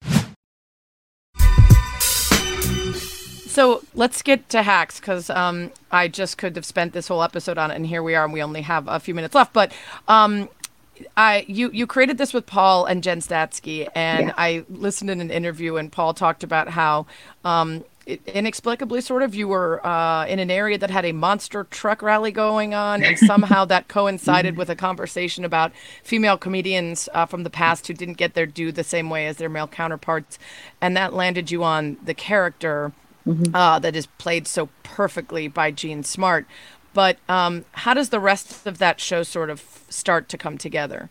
So let's get to Hacks, because um, I just could have spent this whole episode on it, and here we are, and we only have a few minutes left. But um, I you you created this with Paul and Jen Statsky, and yeah. I listened in an interview, and Paul talked about how um, it, inexplicably, sort of, you were uh, in an area that had a monster truck rally going on, and somehow that coincided with a conversation about female comedians uh, from the past who didn't get their due the same way as their male counterparts, and that landed you on the character mm-hmm. uh, that is played so perfectly by Jean Smart. But um, how does the rest of that show sort of start to come together?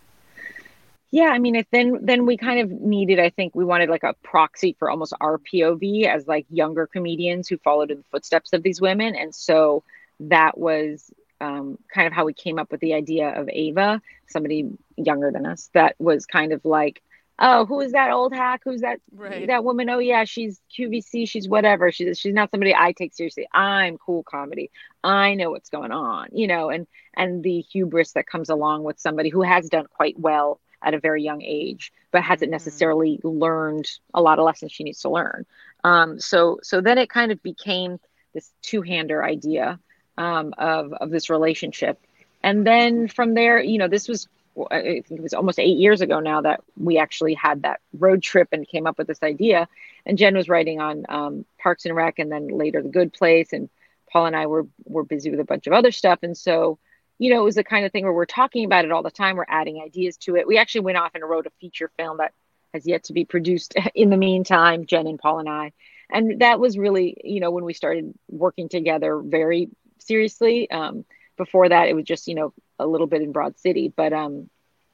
Yeah, I mean, it, then then we kind of needed, I think we wanted like a proxy for almost our P O V as like younger comedians who followed in the footsteps of these women. And so that was um, kind of how we came up with the idea of Ava, somebody younger than us, that was kind of like, oh, who is that old hack? Who's that right. that woman? Oh, yeah, she's Q V C. She's whatever. She's she's not somebody I take seriously. I'm cool comedy. I know what's going on, you know, and and the hubris that comes along with somebody who has done quite well at a very young age, but hasn't necessarily mm-hmm. learned a lot of lessons she needs to learn. Um, so so then it kind of became this two-hander idea um, of of this relationship, and then from there, you know, this was. I think it was almost eight years ago now that we actually had that road trip and came up with this idea. And Jen was writing on um, Parks and Rec, and then later The Good Place. And Paul and I were were busy with a bunch of other stuff. And so, you know, it was the kind of thing where we're talking about it all the time. We're adding ideas to it. We actually went off and wrote a feature film that has yet to be produced in the meantime, Jen and Paul and I. And that was really, you know, when we started working together very seriously. Um, before that, it was just, you know, a little bit in Broad City. But um,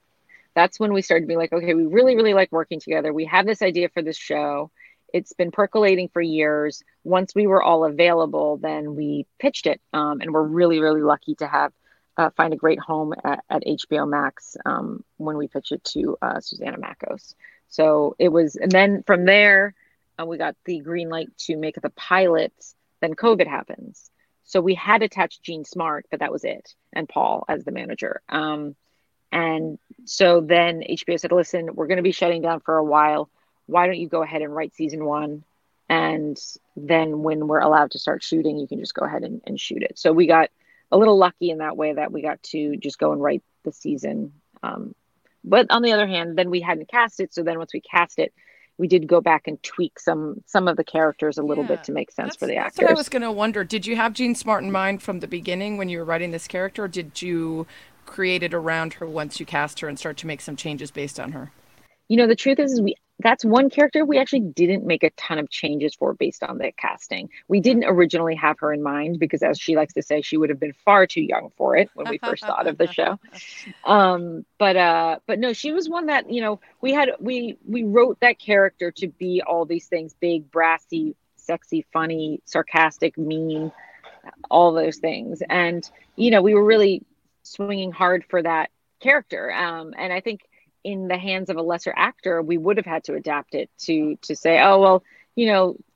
that's when we started being like, okay, we really, really like working together. We have this idea for this show. It's been percolating for years. Once we were all available, then we pitched it. Um, and we're really, really lucky to have uh, find a great home at, at H B O Max um, when we pitched it to uh, Susanna Makos. So it was, and then from there, uh, we got the green light to make the pilot. Then COVID happens. So we had attached Jean Smart, but that was it. And Paul as the manager. Um, and so then H B O said, listen, we're going to be shutting down for a while. Why don't you go ahead and write season one? And then when we're allowed to start shooting, you can just go ahead and, and shoot it. So we got a little lucky in that way that we got to just go and write the season. Um, but on the other hand, then we hadn't cast it. So then once we cast it, we did go back and tweak some some of the characters a little yeah, bit to make sense for the actors. That's what I was going to wonder. Did you have Jean Smart in mind from the beginning when you were writing this character, or did you create it around her once you cast her and start to make some changes based on her? You know, the truth is, is we that's one character we actually didn't make a ton of changes for based on the casting. We didn't originally have her in mind because, as she likes to say, she would have been far too young for it when we first thought of the show. Um, but uh, but no, she was one that, you know, we had we we wrote that character to be all these things: big, brassy, sexy, funny, sarcastic, mean, all those things. And you know, we were really swinging hard for that character. Um, and I think, in the hands of a lesser actor, we would have had to adapt it to to say, oh, well, you know,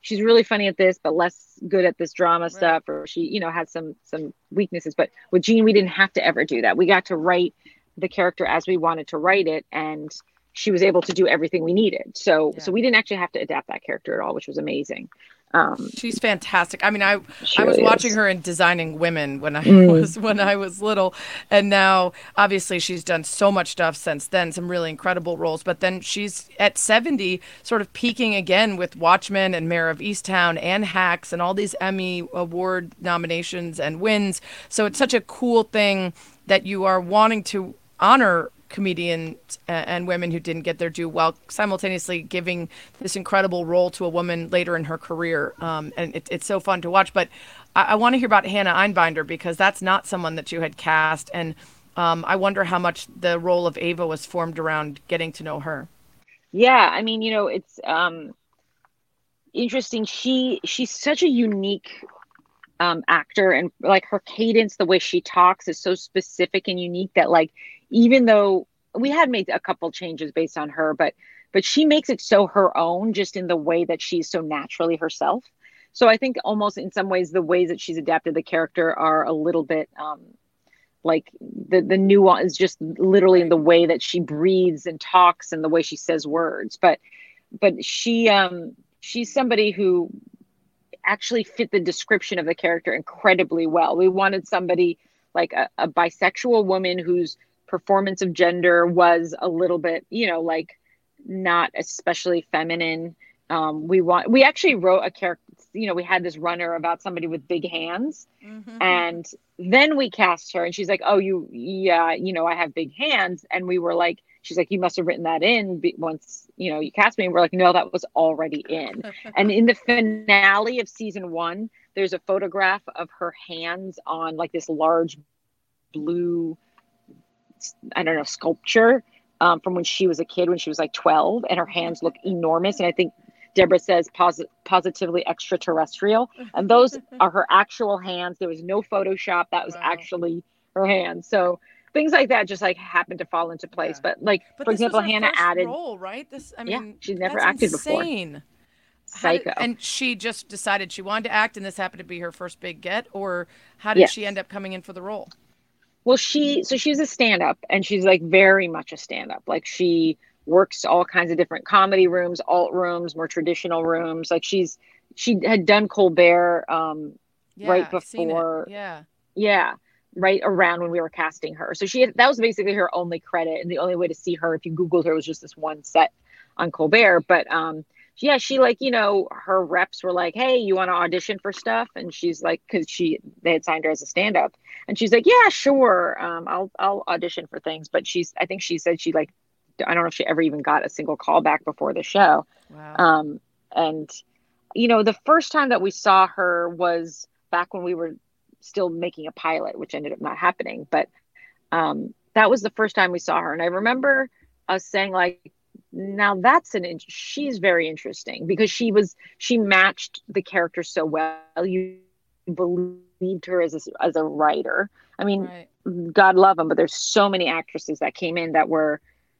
she's really funny at this, but less good at this drama Right. stuff, or she, you know, had some some weaknesses. But with Jean, we didn't have to ever do that. We got to write the character as we wanted to write it, and she was able to do everything we needed. So Yeah. so we didn't actually have to adapt that character at all, which was amazing. Um, She's fantastic. I mean, I She I was really watching is. her in Designing Women when I Mm. was when I was little, and now obviously she's done so much stuff since then, some really incredible roles. But then she's at seventy, sort of peaking again with Watchmen and Mayor of Easttown and Hacks and all these Emmy Award nominations and wins. So it's such a cool thing that you are wanting to honor comedians a- and women who didn't get their due, while simultaneously giving this incredible role to a woman later in her career. Um, and it, it's so fun to watch. But I, I want to hear about Hannah Einbinder, because that's not someone that you had cast. And um, I wonder how much the role of Ava was formed around getting to know her. Yeah, I mean, you know, it's um, interesting. She she's such a unique um, actor, and like her cadence, the way she talks is so specific and unique that like, even though we had made a couple changes based on her, but but she makes it so her own, just in the way that she's so naturally herself. So I think almost in some ways the ways that she's adapted the character are a little bit um, like the the nuance is just literally in the way that she breathes and talks and the way she says words. But but she um, she's somebody who actually fit the description of the character incredibly well. We wanted somebody like a, a bisexual woman whose performance of gender was a little bit, you know, like not especially feminine. Um, we want, we actually wrote a character, you know, we had this runner about somebody with big hands, Mm-hmm. and then we cast her and she's like, oh, you, yeah, you know, I have big hands. And we were like, she's like, you must have written that in be- once, you know, you cast me. And we're like, no, that was already in. And in the finale of season one, there's a photograph of her hands on like this large blue, I don't know, sculpture um, from when she was a kid, when she was like twelve, and her hands look enormous. And I think Deborah says posi- positively extraterrestrial. And those are her actual hands. There was no Photoshop. That was Wow. actually her hands. So things like that just like happened to fall into place. Yeah. But like, But for this example, was her Hannah first added role, right? This, I Yeah, mean, she'd never that's acted before. insane. How did- Psycho. and she just decided she wanted to act, and this happened to be her first big get, or how did Yes. she end up coming in for the role? Well, she, so she's a stand-up, and she's like very much a stand-up. Like she works all kinds of different comedy rooms, alt rooms, more traditional rooms. Like she's, she had done Colbert um, Yeah, right I've seen it. before. Yeah. Yeah, right around when we were casting her. So she had, that was basically her only credit, and the only way to see her if you Googled her was just this one set on Colbert. But um, yeah, she like, you know, her reps were like, hey, you want to audition for stuff? And she's like, because she they had signed her as a stand-up, and she's like, yeah, sure, um, I'll I'll audition for things. But she's, I think she said she like, I don't know if she ever even got a single call back before the show. Wow. Um, and you know, the first time that we saw her was back when we were still making a pilot, which ended up not happening. But um, that was the first time we saw her. And I remember us saying like, now that's an, in- she's very interesting, because she was, she matched the character so well. You believed her as a, as a writer. I mean, Right. God love them, but there's so many actresses that came in that were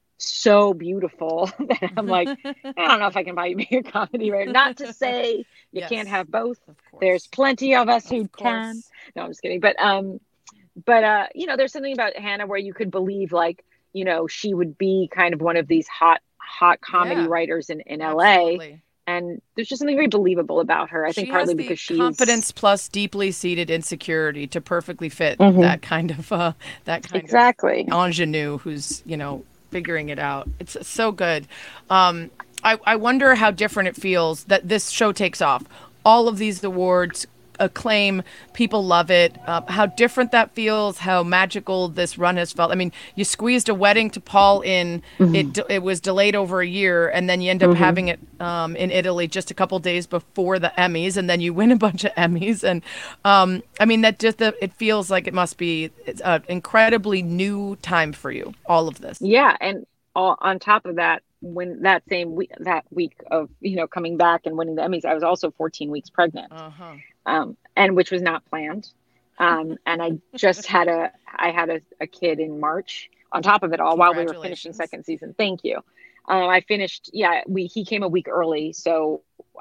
so beautiful that I'm like, I don't know if I can buy you be a comedy writer. Not to say you Yes. can't have both. Of course. There's plenty of us Of who course. can. No, I'm just kidding. But um, but uh, you know, there's something about Hannah where you could believe like, you know, she would be kind of one of these hot, hot comedy Yeah. writers in, in L A. Absolutely. And there's just something very believable about her. I think She partly has the because she's confidence plus deeply seated insecurity to perfectly fit Mhm. that kind of uh, that kind exactly. of ingenue who's, you know, figuring it out. It's so good. Um, I, I wonder how different it feels that this show takes off. All of these awards, acclaim, people love it. Uh, how different that feels, how magical this run has felt. I mean, you squeezed a wedding to Paul in, Mhm. it d- it was delayed over a year, and then you end up Mhm. having it um, in Italy just a couple days before the Emmys, and then you win a bunch of Emmys. And um, I mean, that just, the, it feels like it must be an incredibly new time for you, all of this. Yeah, and all, on top of that, when that same week, that week of, you know, coming back and winning the Emmys, I was also fourteen weeks pregnant, Uh-huh. um, and which was not planned. Um, and I just had a, I had a, a kid in March on top of it all while we were finishing Congratulations. second season. Thank you. Uh, I finished, yeah, we, he came a week early. So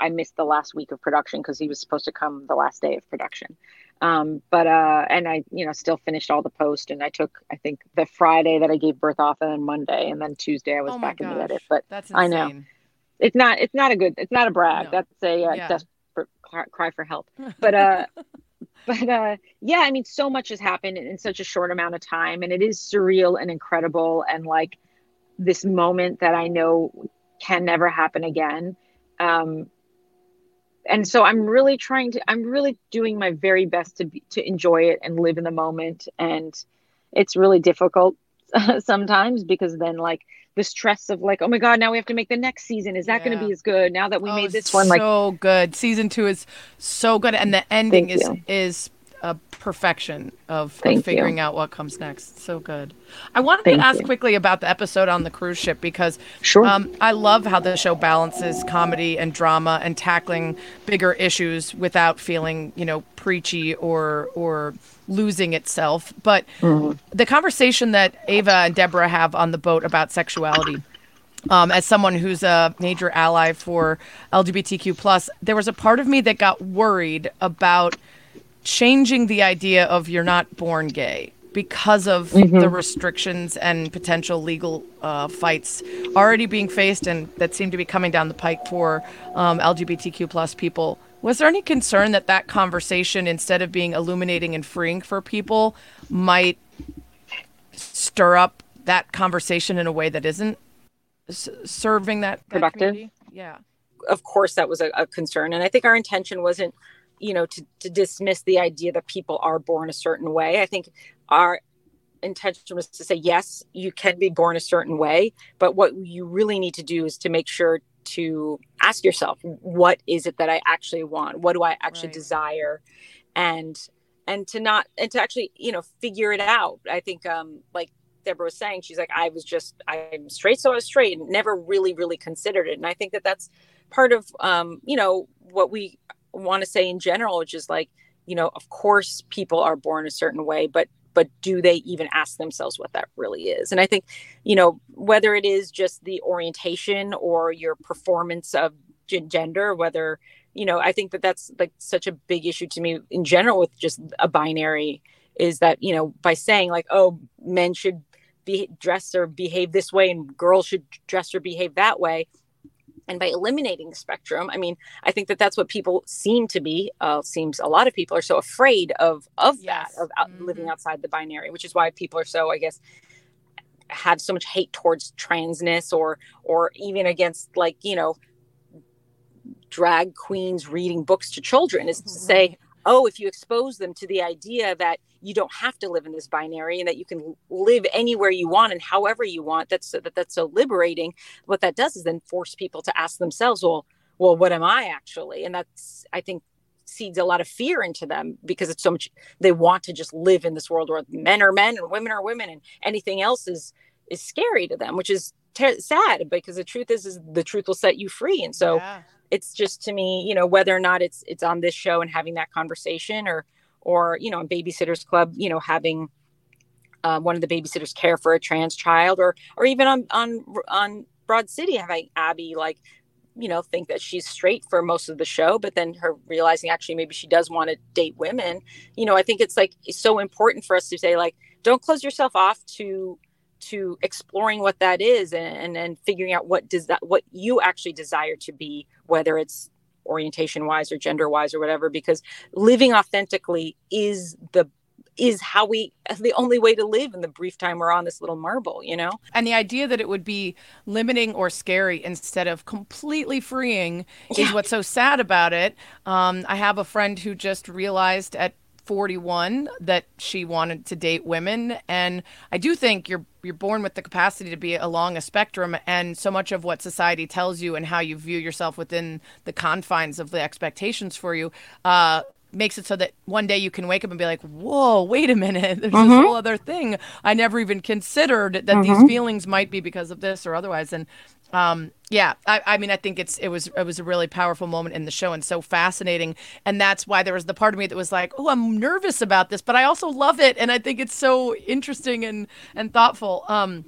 I missed the last week of production because he was supposed to come the last day of production. Um, but, uh, and I, you know, still finished all the post, and I took, I think the Friday that I gave birth off, and then Monday, and then Tuesday I was Oh my back in the gosh, edit. But that's insane. I know it's not, it's not a good, it's not a brag. No. That's a uh, Yeah. desperate cry for help. But, uh, but, uh, yeah, I mean, so much has happened in such a short amount of time, and it is surreal and incredible. And like this moment that I know can never happen again. Um, and so I'm really trying to, I'm really doing my very best to be, to enjoy it and live in the moment. And it's really difficult sometimes because then like the stress of like, oh my God, now we have to make the next season. Is that Yeah. going to be as good now that we Oh, made this one? Like, so good. Season two is so good. And the ending Thank is, you. is a perfection of, Thank of figuring you. out what comes next. So good. I wanted Thank to ask you. quickly about the episode on the cruise ship because Sure. um, I love how the show balances comedy and drama and tackling bigger issues without feeling, you know, preachy or or losing itself. But Mhm. the conversation that Ava and Deborah have on the boat about sexuality, um, as someone who's a major ally for L G B T Q plus, there was a part of me that got worried about changing the idea of you're not born gay because of Mhm. the restrictions and potential legal uh, fights already being faced and that seem to be coming down the pike for um, L G B T Q plus people. Was there any concern that that conversation, instead of being illuminating and freeing for people, might stir up that conversation in a way that isn't s- serving that, that Productive? community? Yeah. Of course, that was a, a concern. And I think our intention wasn't, you know, to, to dismiss the idea that people are born a certain way. I think our intention was to say, yes, you can be born a certain way, but what you really need to do is to make sure to ask yourself, what is it that I actually want? What do I actually Right. desire? And, and to not, and to actually, you know, figure it out. I think, um, like Deborah was saying, she's like, I was just, I'm straight. So I was straight and never really, really considered it. And I think that that's part of, um, you know, what we want to say in general, which is like, you know, of course people are born a certain way, but but do they even ask themselves what that really is? And I think, you know, whether it is just the orientation or your performance of g- gender, whether, you know, I think that that's like such a big issue to me in general with just a binary, is that, you know, by saying like, oh, men should be dress or behave this way and girls should dress or behave that way. And by eliminating the spectrum, I mean, I think that that's what people seem to be. Uh, seems a lot of people are so afraid of of Yes. that, of out, Mhm. living outside the binary, which is why people are so, I guess, have so much hate towards transness, or or even against, like, you know, drag queens reading books to children, is to say, oh, if you expose them to the idea that you don't have to live in this binary and that you can live anywhere you want and however you want, that's that that's so liberating. What that does is then force people to ask themselves, well, well, what am I actually? And that's, I think, seeds a lot of fear into them, because it's so much, they want to just live in this world where men are men and women are women and anything else is is scary to them, which is ter- sad, because the truth is, is the truth will set you free. And so Yeah. it's just, to me, you know, whether or not it's it's on this show and having that conversation, or or you know, in Babysitters Club, you know, having uh, one of the babysitters care for a trans child, or or even on on on Broad City, having Abby, like, you know, think that she's straight for most of the show, but then her realizing actually maybe she does want to date women. You know, I think it's like, it's so important for us to say, like, don't close yourself off to to exploring what that is, and and, and figuring out what does that what you actually desire to be, whether it's orientation wise or gender wise or whatever, because living authentically is the is how we the only way to live in the brief time we're on this little marble, you know. And the idea that it would be limiting or scary instead of completely freeing is Yeah. what's so sad about it. Um, I have a friend who just realized at forty-one that she wanted to date women, and I do think you're you're born with the capacity to be along a spectrum, and so much of what society tells you and how you view yourself within the confines of the expectations for you uh, makes it so that one day you can wake up and be like, whoa, wait a minute, there's Mhm. this whole other thing I never even considered, that Mhm. these feelings might be because of this or otherwise. And um, yeah, I, I mean, I think it's it was it was a really powerful moment in the show and so fascinating. And that's why there was the part of me that was like, oh, I'm nervous about this, but I also love it. And I think it's so interesting and, and thoughtful. Um,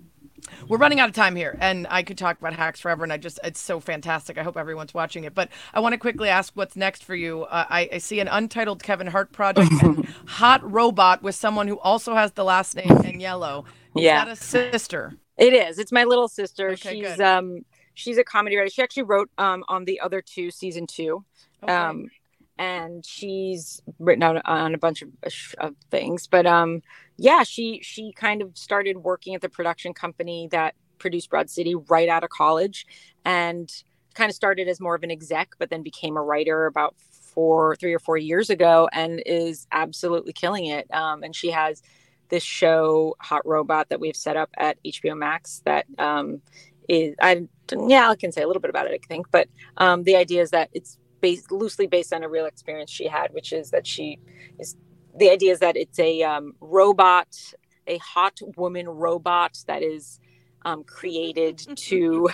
We're running out of time here, and I could talk about Hacks forever, and I just, it's so fantastic. I hope everyone's watching it. But I want to quickly ask what's next for you. Uh, I, I see an untitled Kevin Hart project and Hot Robot with someone who also has the last name Aniello. Is Yeah. that a sister? It is. It's my little sister. Okay, she's good. um she's a comedy writer. She actually wrote um on the other two, season two. Okay. Um and she's written out on a bunch of, of things. But um yeah, she she kind of started working at the production company that produced Broad City right out of college, and kind of started as more of an exec, but then became a writer about four, three or four years ago, and is absolutely killing it. Um, and she has this show, Hot Robot, that we've set up at H B O Max. That um, is, I yeah, I can say a little bit about it, I think. But um, the idea is that it's based loosely based on a real experience she had, which is that she is. The idea is that it's a um, robot, a hot woman robot that is um, created to.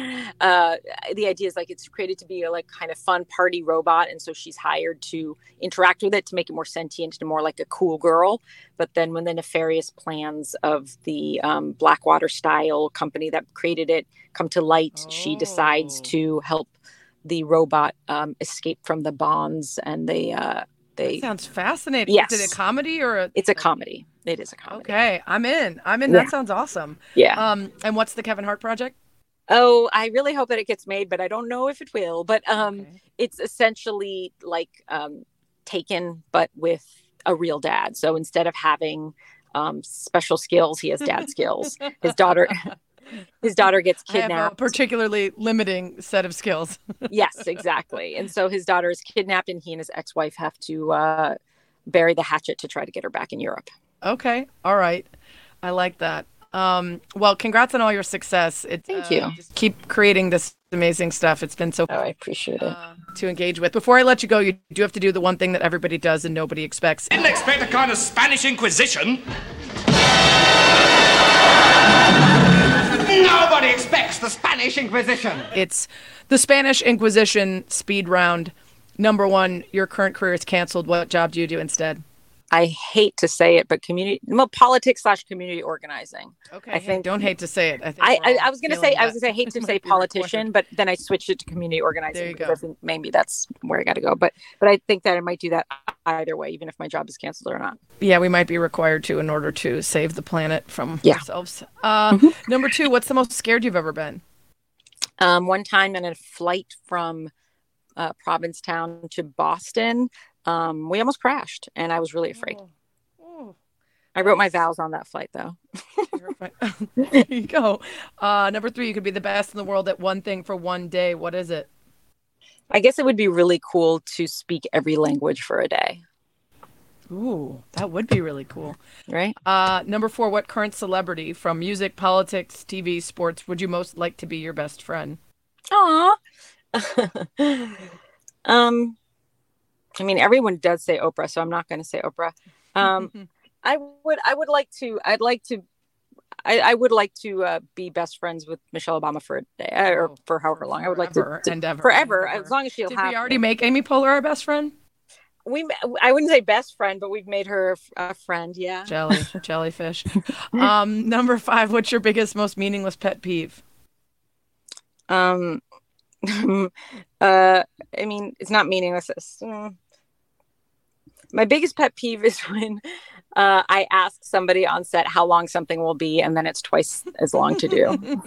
Uh, the idea is like it's created to be a like kind of fun party robot, and so she's hired to interact with it to make it more sentient and more like a cool girl. But then, when the nefarious plans of the um, Blackwater style company that created it come to light, Oh. she decides to help the robot um, escape from the bonds, and they. Uh, They, That sounds fascinating. Yes. Is it a comedy or a? it's a comedy. It is a comedy. Okay, I'm in. I'm in. Yeah. That sounds awesome. Yeah. Um, and what's the Kevin Hart project? Oh, I really hope that it gets made, but I don't know if it will. But um, Okay. it's essentially like um, Taken, but with a real dad. So instead of having um, special skills, he has dad skills. His daughter, his daughter gets I have a kidnapped. particularly limiting set of skills. Yes, exactly. And so his daughter is kidnapped, and he and his ex-wife have to uh, bury the hatchet to try to get her back in Europe. Okay. All right. I like that. Um, well, congrats on all your success. It's, Thank uh, you. Just keep creating this amazing stuff. It's been so Oh, I appreciate it. uh, to engage with. Before I let you go, you do have to do the one thing that everybody does and nobody expects. Didn't expect a kind of Spanish Inquisition. Nobody expects the Spanish Inquisition. It's the Spanish Inquisition speed round. Number one, your current career is canceled. What job do you do instead? I hate to say it, but community, well, politics slash community organizing. Okay. I think don't hate to say it. I think I, we're I, all I was going to feeling say, I was that. going to say, I hate to Might say be politician, required. but then I switched it to community organizing. There you because go. I think maybe that's where I got to go. But, but I think that I might do that either way, even if my job is canceled or not. Yeah, we might be required to in order to save the planet from Yeah. ourselves. Uh, Number two, what's the most scared you've ever been? Um, one time in a flight from uh, Provincetown to Boston, um, we almost crashed, and I was really afraid. Oh, I wrote my vows on that flight, though. terrifying. There you go. Uh, number three, you could be the best in the world at one thing for one day. What is it? I guess it would be really cool to speak every language for a day, Ooh, that would be really cool. right? Uh, number four, what current celebrity from music, politics, T V, sports would you most like to be your best friend? Aw. um, I mean, everyone does say Oprah, so I'm not going to say Oprah. Um, I would, I would like to, I'd like to, I, I would like to uh, be best friends with Michelle Obama for a day uh, or Oh, for however long. I would like to, Forever to- and ever forever, and ever. as long as she'll Did have. we already me. make Amy Poehler our best friend? We, I wouldn't say best friend, but we've made her a friend. Yeah. Jelly, jellyfish. Um, number five, what's your biggest, most meaningless pet peeve? Um, uh, I mean, it's not meaningless. It's, mm. My biggest pet peeve is when uh, I ask somebody on set how long something will be, and then it's twice as long to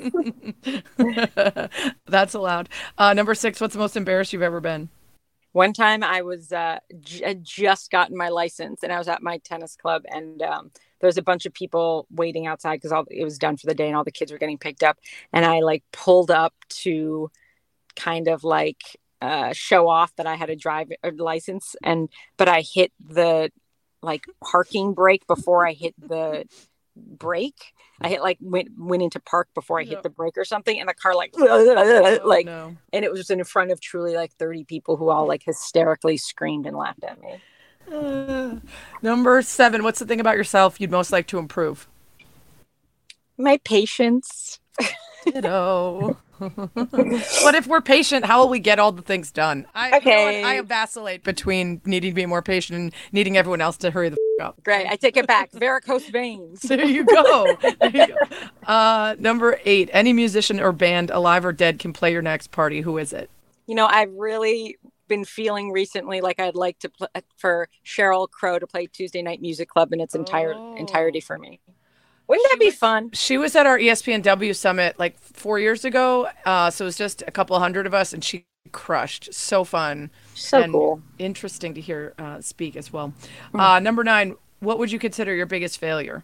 do. That's allowed. Uh, number six, what's the most embarrassed you've ever been? One time I was uh, j- had just gotten my license, and I was at my tennis club, and um, there was a bunch of people waiting outside because all it was done for the day, and all the kids were getting picked up. And I like pulled up to kind of like uh, show off that I had a drive a license, and but I hit the like parking brake before I hit the brake. I hit like went went into park before I hit No. the brake or something, and the car like Oh, like. no. And it was just in front of truly like thirty people who all like hysterically screamed and laughed at me. Uh, number seven, what's the thing about yourself you'd most like to improve? My patience. Ditto. But if we're patient, how will we get all the things done? I, Okay. You know what? I vacillate between needing to be more patient and needing everyone else to hurry the f- up. Great. I take it back. Varicose veins. There you go. There you go. Uh, number eight, any musician or band, alive or dead, can play your next party. Who is it? You know, I've really been feeling recently like I'd like to play for Sheryl Crow to play Tuesday Night Music Club in its entire Oh. entirety for me. Wouldn't that be fun? She was at our E S P N W summit like four years ago. Uh, so it was just a couple hundred of us, and she crushed. So fun. So and cool. Interesting to hear uh, speak as well. Uh, number nine, what would you consider your biggest failure?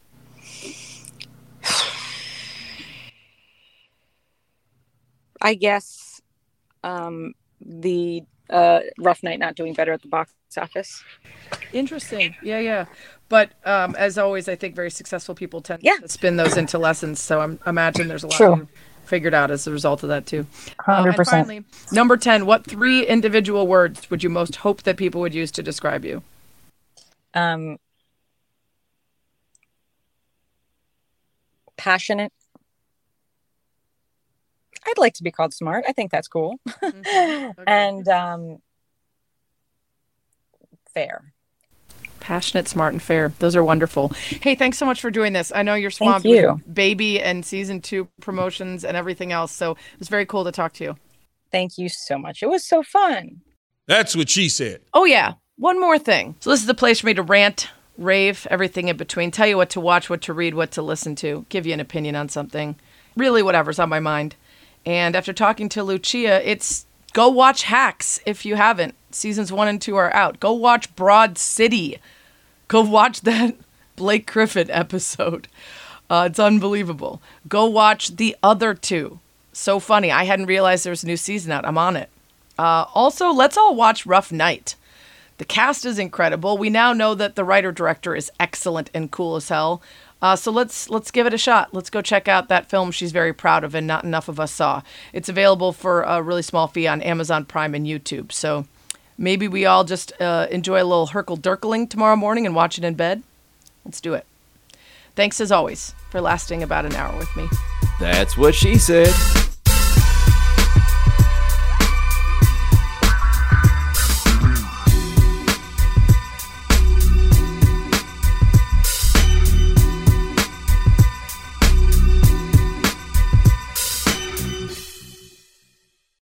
I guess um, the uh, Rough Night not doing better at the box office. Interesting. Yeah, yeah. But um, as always, I think very successful people tend Yeah. to spin those into lessons. So I'm, I imagine there's a lot True. you figured out as a result of that too. one hundred percent. Uh, and finally, number ten, what three individual words would you most hope that people would use to describe you? Um, passionate. I'd like to be called smart. I think that's cool. Okay. And um, fair. Passionate, smart, and fair. Those are wonderful. Hey, thanks so much for doing this. I know you're swamped you. with Baby and season two promotions and everything else. So it was very cool to talk to you. Thank you so much. It was so fun. That's what she said. Oh, yeah. One more thing. So this is the place for me to rant, rave, everything in between, tell you what to watch, what to read, what to listen to, give you an opinion on something, really whatever's on my mind. And after talking to Lucia, it's go watch Hacks if you haven't. Seasons one and two are out. Go watch Broad City. Go watch that Blake Griffin episode. Uh, it's unbelievable. Go watch the other two. So funny. I hadn't realized there was a new season out. I'm on it. Uh, also, let's all watch Rough Night. The cast is incredible. We now know that the writer-director is excellent and cool as hell. Uh, so let's let's give it a shot. Let's go check out that film she's very proud of and not enough of us saw. It's available for a really small fee on Amazon Prime and YouTube. So maybe we all just uh, enjoy a little Herkle-Durkling tomorrow morning and watch it in bed. Let's do it. Thanks as always for lasting about an hour with me. That's what she said.